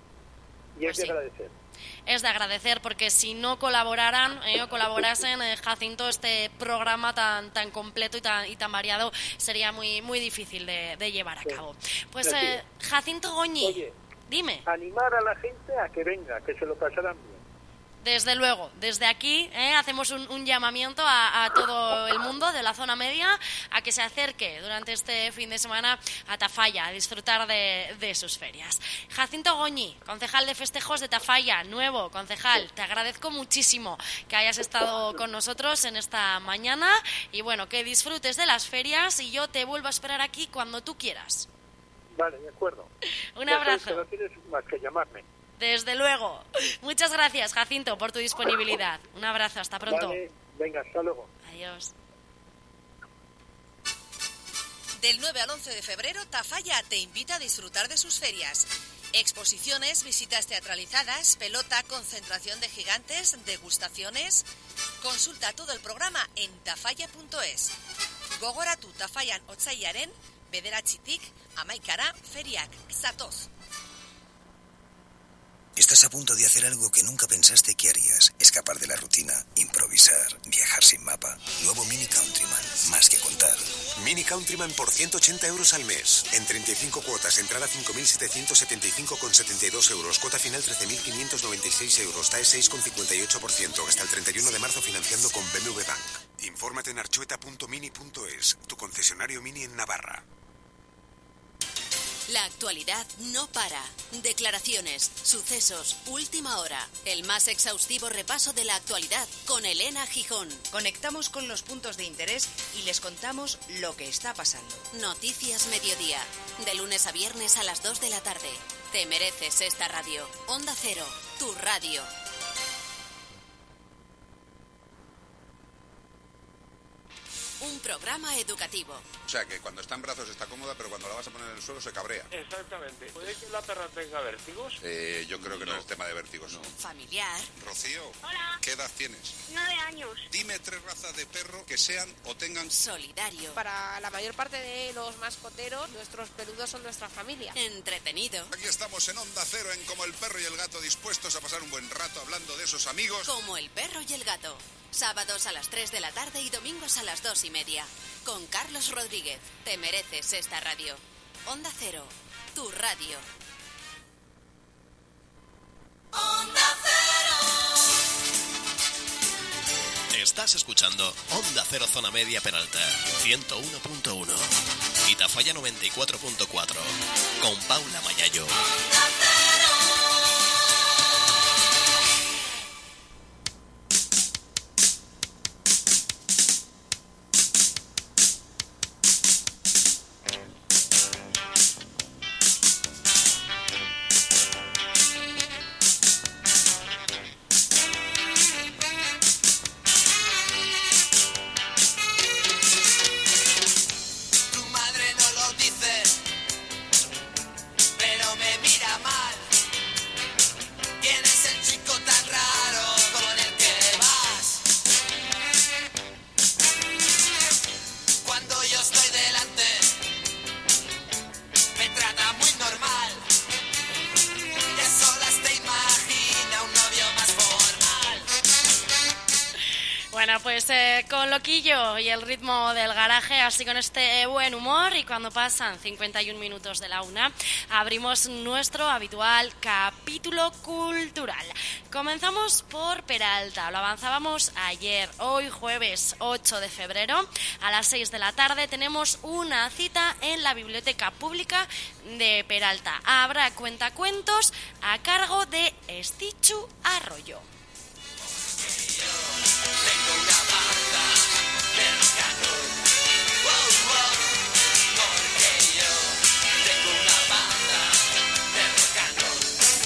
y es de agradecer. Es de agradecer, porque si no colaboraran o colaborasen, Jacinto, este programa tan completo y tan variado sería muy difícil de llevar a cabo. Pues Jacinto Goñi, oye, dime. Animar a la gente a que venga, que se lo pasarán bien. Desde luego, desde aquí hacemos un llamamiento a todo el mundo de la zona media a que se acerque durante este fin de semana a Tafalla a disfrutar de sus ferias. Jacinto Goñi, concejal de festejos de Tafalla, nuevo concejal, te agradezco muchísimo que hayas estado con nosotros en esta mañana y bueno, que disfrutes de las ferias y yo te vuelvo a esperar aquí cuando tú quieras. Vale, de acuerdo. Un abrazo. No tienes más que llamarme. Desde luego. Muchas gracias, Jacinto, por tu disponibilidad. Un abrazo, hasta pronto. Vale, venga, hasta luego. Adiós. Del 9 al 11 de febrero, Tafalla te invita a disfrutar de sus ferias. Exposiciones, visitas teatralizadas, pelota, concentración de gigantes, degustaciones. Consulta todo el programa en tafalla.es. Gogoratu Tafallan otsailaren, 9tik, 11 feriak zatoz. Estás a punto de hacer algo que nunca pensaste que harías. Escapar de la rutina, improvisar, viajar sin mapa. Nuevo Mini Countryman, más que contar. Mini Countryman por 180 euros al mes. En 35 cuotas, entrada 5.775,72 euros. Cuota final 13.596 euros. TAE 6,58%. Hasta el 31 de marzo financiando con BMW Bank. Infórmate en archueta.mini.es, tu concesionario Mini en Navarra. La actualidad no para. Declaraciones, sucesos, última hora. El más exhaustivo repaso de la actualidad con Elena Gijón. Conectamos con los puntos de interés y les contamos lo que está pasando. Noticias Mediodía. De lunes a viernes a las 2 de la tarde. Te mereces esta radio. Onda Cero, tu radio. Un programa educativo. O sea, que cuando está en brazos está cómoda, pero cuando la vas a poner en el suelo se cabrea. Exactamente. ¿Puede que la perra tenga vértigos? Yo creo que no es tema de vértigos. No. Familiar. Rocío. Hola. ¿Qué edad tienes? 9 años. Dime 3 razas de perro que sean o tengan... Solidario. Para la mayor parte de los mascoteros, nuestros peludos son nuestra familia. Entretenido. Aquí estamos en Onda Cero, en Como el Perro y el Gato, dispuestos a pasar un buen rato hablando de esos amigos. Como el Perro y el Gato. Sábados a las 3 de la tarde y domingos a las 2:30. Con Carlos Rodríguez. Te mereces esta radio. Onda Cero, tu radio. Onda Cero. Estás escuchando Onda Cero Zona Media Peralta, 101.1. Y Tafalla 94.4. Con Paula Mayayo. Onda Cero. Con Loquillo y el ritmo del garaje, así con este buen humor, y cuando pasan 51 minutos de la 1, abrimos nuestro habitual capítulo cultural. Comenzamos por Peralta, lo avanzábamos ayer. Hoy jueves 8 de febrero a las 6 de la tarde tenemos una cita en la Biblioteca Pública de Peralta. Habrá cuentacuentos a cargo de Estichu Arroyo. Tengo una banda de rock and roll, wow, wow, porque yo tengo una banda de rock and roll.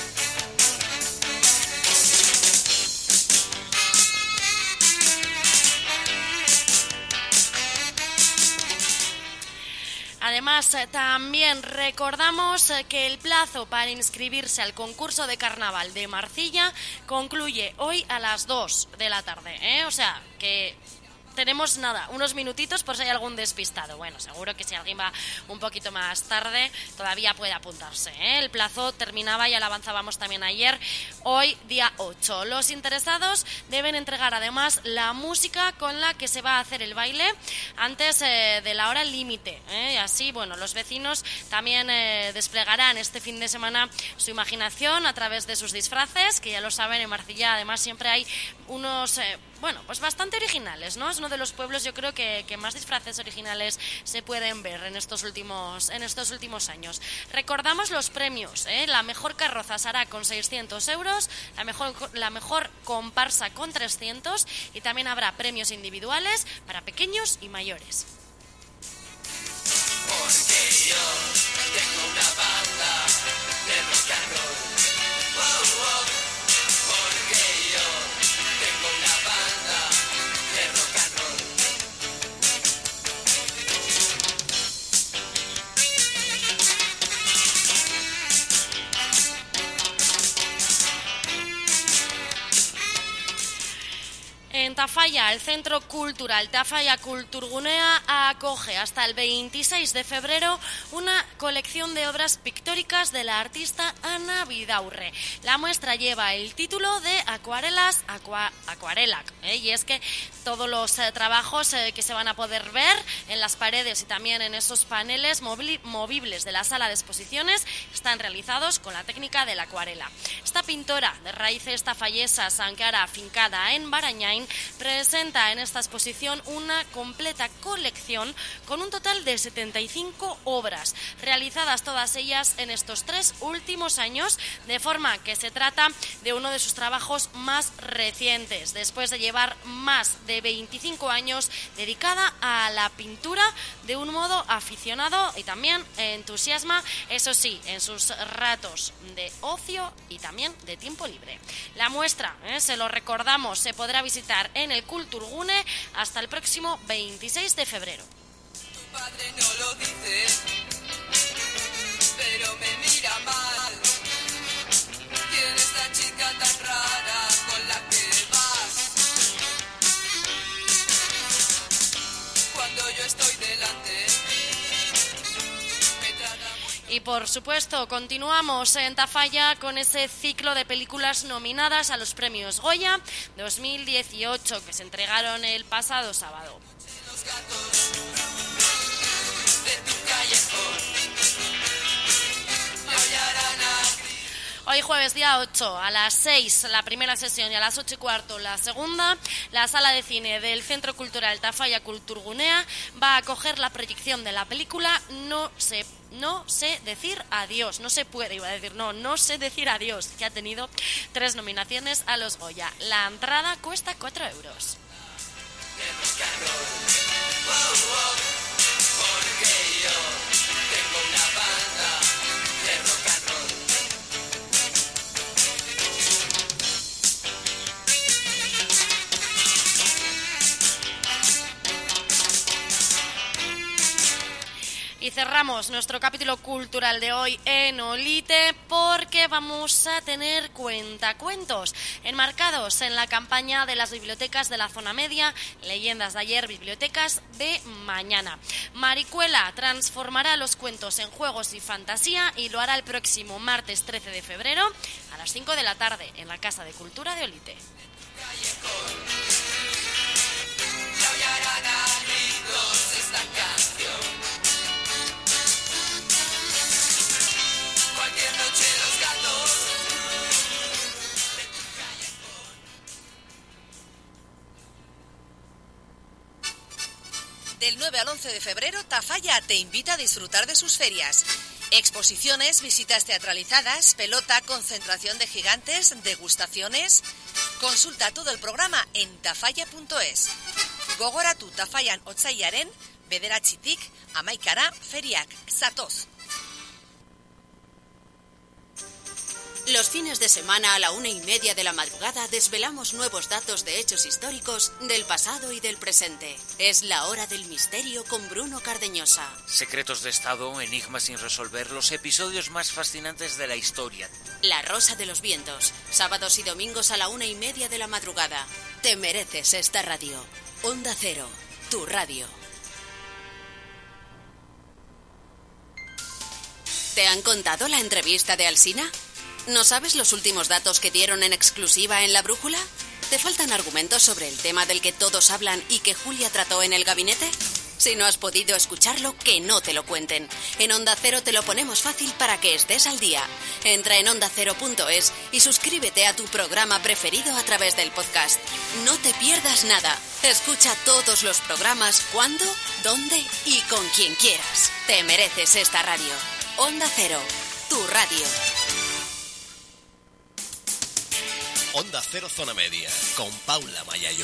Además, también recordamos que el plazo para inscribirse al concurso de carnaval de Marcilla concluye hoy a las 2 de la tarde, ¿eh? O sea, que tenemos unos minutitos por si hay algún despistado. Bueno, seguro que si alguien va un poquito más tarde todavía puede apuntarse, ¿eh? El plazo terminaba, ya lo avanzábamos también ayer, hoy día 8. Los interesados deben entregar además la música con la que se va a hacer el baile antes de la hora límite, ¿eh? Y así, bueno, los vecinos también desplegarán este fin de semana su imaginación a través de sus disfraces, que ya lo saben, en Marcilla además siempre hay unos, pues bastante originales, ¿no? Es uno de los pueblos, yo creo, que más disfraces originales se pueden ver en estos últimos años. Recordamos los premios, ¿eh? La mejor carroza será con 600 euros, la mejor comparsa con 300, y también habrá premios individuales para pequeños y mayores. Porque yo tengo una banda de rock and roll, wow, wow, porque yo tengo una banda de rock and roll. En Tafalla, el Centro Cultural Tafalla Kulturgunea acoge hasta el 26 de febrero una colección de obras pictóricas de la artista Ana Vidaurre. La muestra lleva el título de Acuarelac, y es que Todos los trabajos que se van a poder ver en las paredes y también en esos paneles movibles de la sala de exposiciones están realizados con la técnica de la acuarela. Esta pintora de raíces tafallesas, aunque ahora afincada en Barañáin, presenta en esta exposición una completa colección con un total de 75 obras, realizadas todas ellas en estos 3 últimos años, de forma que se trata de uno de sus trabajos más recientes, después de llevar más de 25 años dedicada a la pintura de un modo aficionado y también entusiasma, eso sí, en sus ratos de ocio y también de tiempo libre. La muestra, se lo recordamos, se podrá visitar en el Kulturgune hasta el próximo 26 de febrero. Tu padre no lo dice, pero me mira mal. ¿Quién es la chica tan rara con la que vas? Cuando yo estoy delante, me trata muy... Y por supuesto, continuamos en Tafalla con ese ciclo de películas nominadas a los premios Goya 2018 que se entregaron el pasado sábado. Los gatos de tu callejón me aullarán a... Hoy jueves día 8 a las 6 la primera sesión y a las 8:15 la segunda, la sala de cine del Centro Cultural Tafalla Kulturgunea va a acoger la proyección de la película No sé decir adiós, no se puede, iba a decir, no sé decir adiós, que ha tenido 3 nominaciones a los Goya. La entrada cuesta 4 euros. Porque yo tengo una banda de rock and roll. Y cerramos nuestro capítulo cultural de hoy en Olite porque vamos a tener cuentacuentos enmarcados en la campaña de las bibliotecas de la zona media, leyendas de ayer, bibliotecas de mañana. Maricuela transformará los cuentos en juegos y fantasía y lo hará el próximo martes 13 de febrero a las 5 de la tarde en la Casa de Cultura de Olite. Cualquier noche los gatos Del 9 al 11 de febrero, Tafalla te invita a disfrutar de sus ferias. Exposiciones, visitas teatralizadas, pelota, concentración de gigantes, degustaciones. Consulta todo el programa en tafalla.es. Gogoratu Tafallan otsailaren, 9 amaikara, feriak, zatoz. Los fines de semana a la 1:30 de la madrugada desvelamos nuevos datos de hechos históricos del pasado y del presente. Es la hora del misterio con Bruno Cardeñosa. Secretos de Estado, enigmas sin resolver, los episodios más fascinantes de la historia. La Rosa de los Vientos, sábados y domingos a la 1:30 de la madrugada. Te mereces esta radio. Onda Cero, tu radio. ¿Te han contado la entrevista de Alsina? ¿No sabes los últimos datos que dieron en exclusiva en La Brújula? ¿Te faltan argumentos sobre el tema del que todos hablan y que Julia trató en el gabinete? Si no has podido escucharlo, que no te lo cuenten. En Onda Cero te lo ponemos fácil para que estés al día. Entra en ondacero.es y suscríbete a tu programa preferido a través del podcast. No te pierdas nada. Escucha todos los programas cuando, dónde y con quien quieras. Te mereces esta radio. Onda Cero, tu radio. Onda Cero Zona Media, con Paula Mayayo.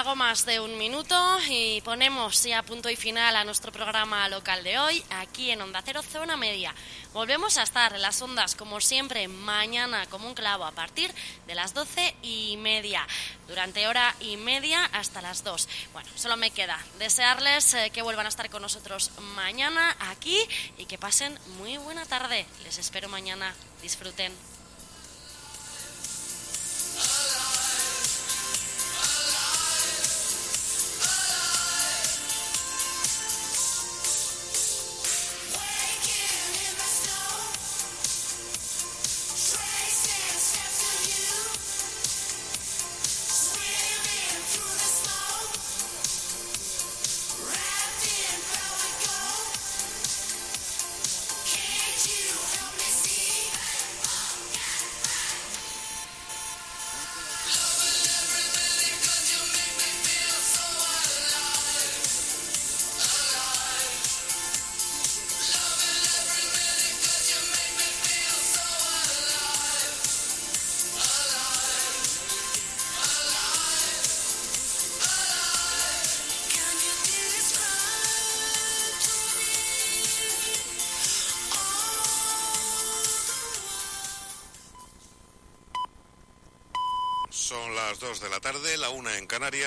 hago más de un minuto y ponemos ya punto y final a nuestro programa local de hoy, aquí en Onda Cero Zona Media. Volvemos a estar en las ondas, como siempre, mañana como un clavo a partir de las 12:30, durante hora y media hasta las 2. Bueno, solo me queda desearles que vuelvan a estar con nosotros mañana aquí y que pasen muy buena tarde. Les espero mañana. Disfruten. Son las 2 de la tarde, la 1 en Canarias.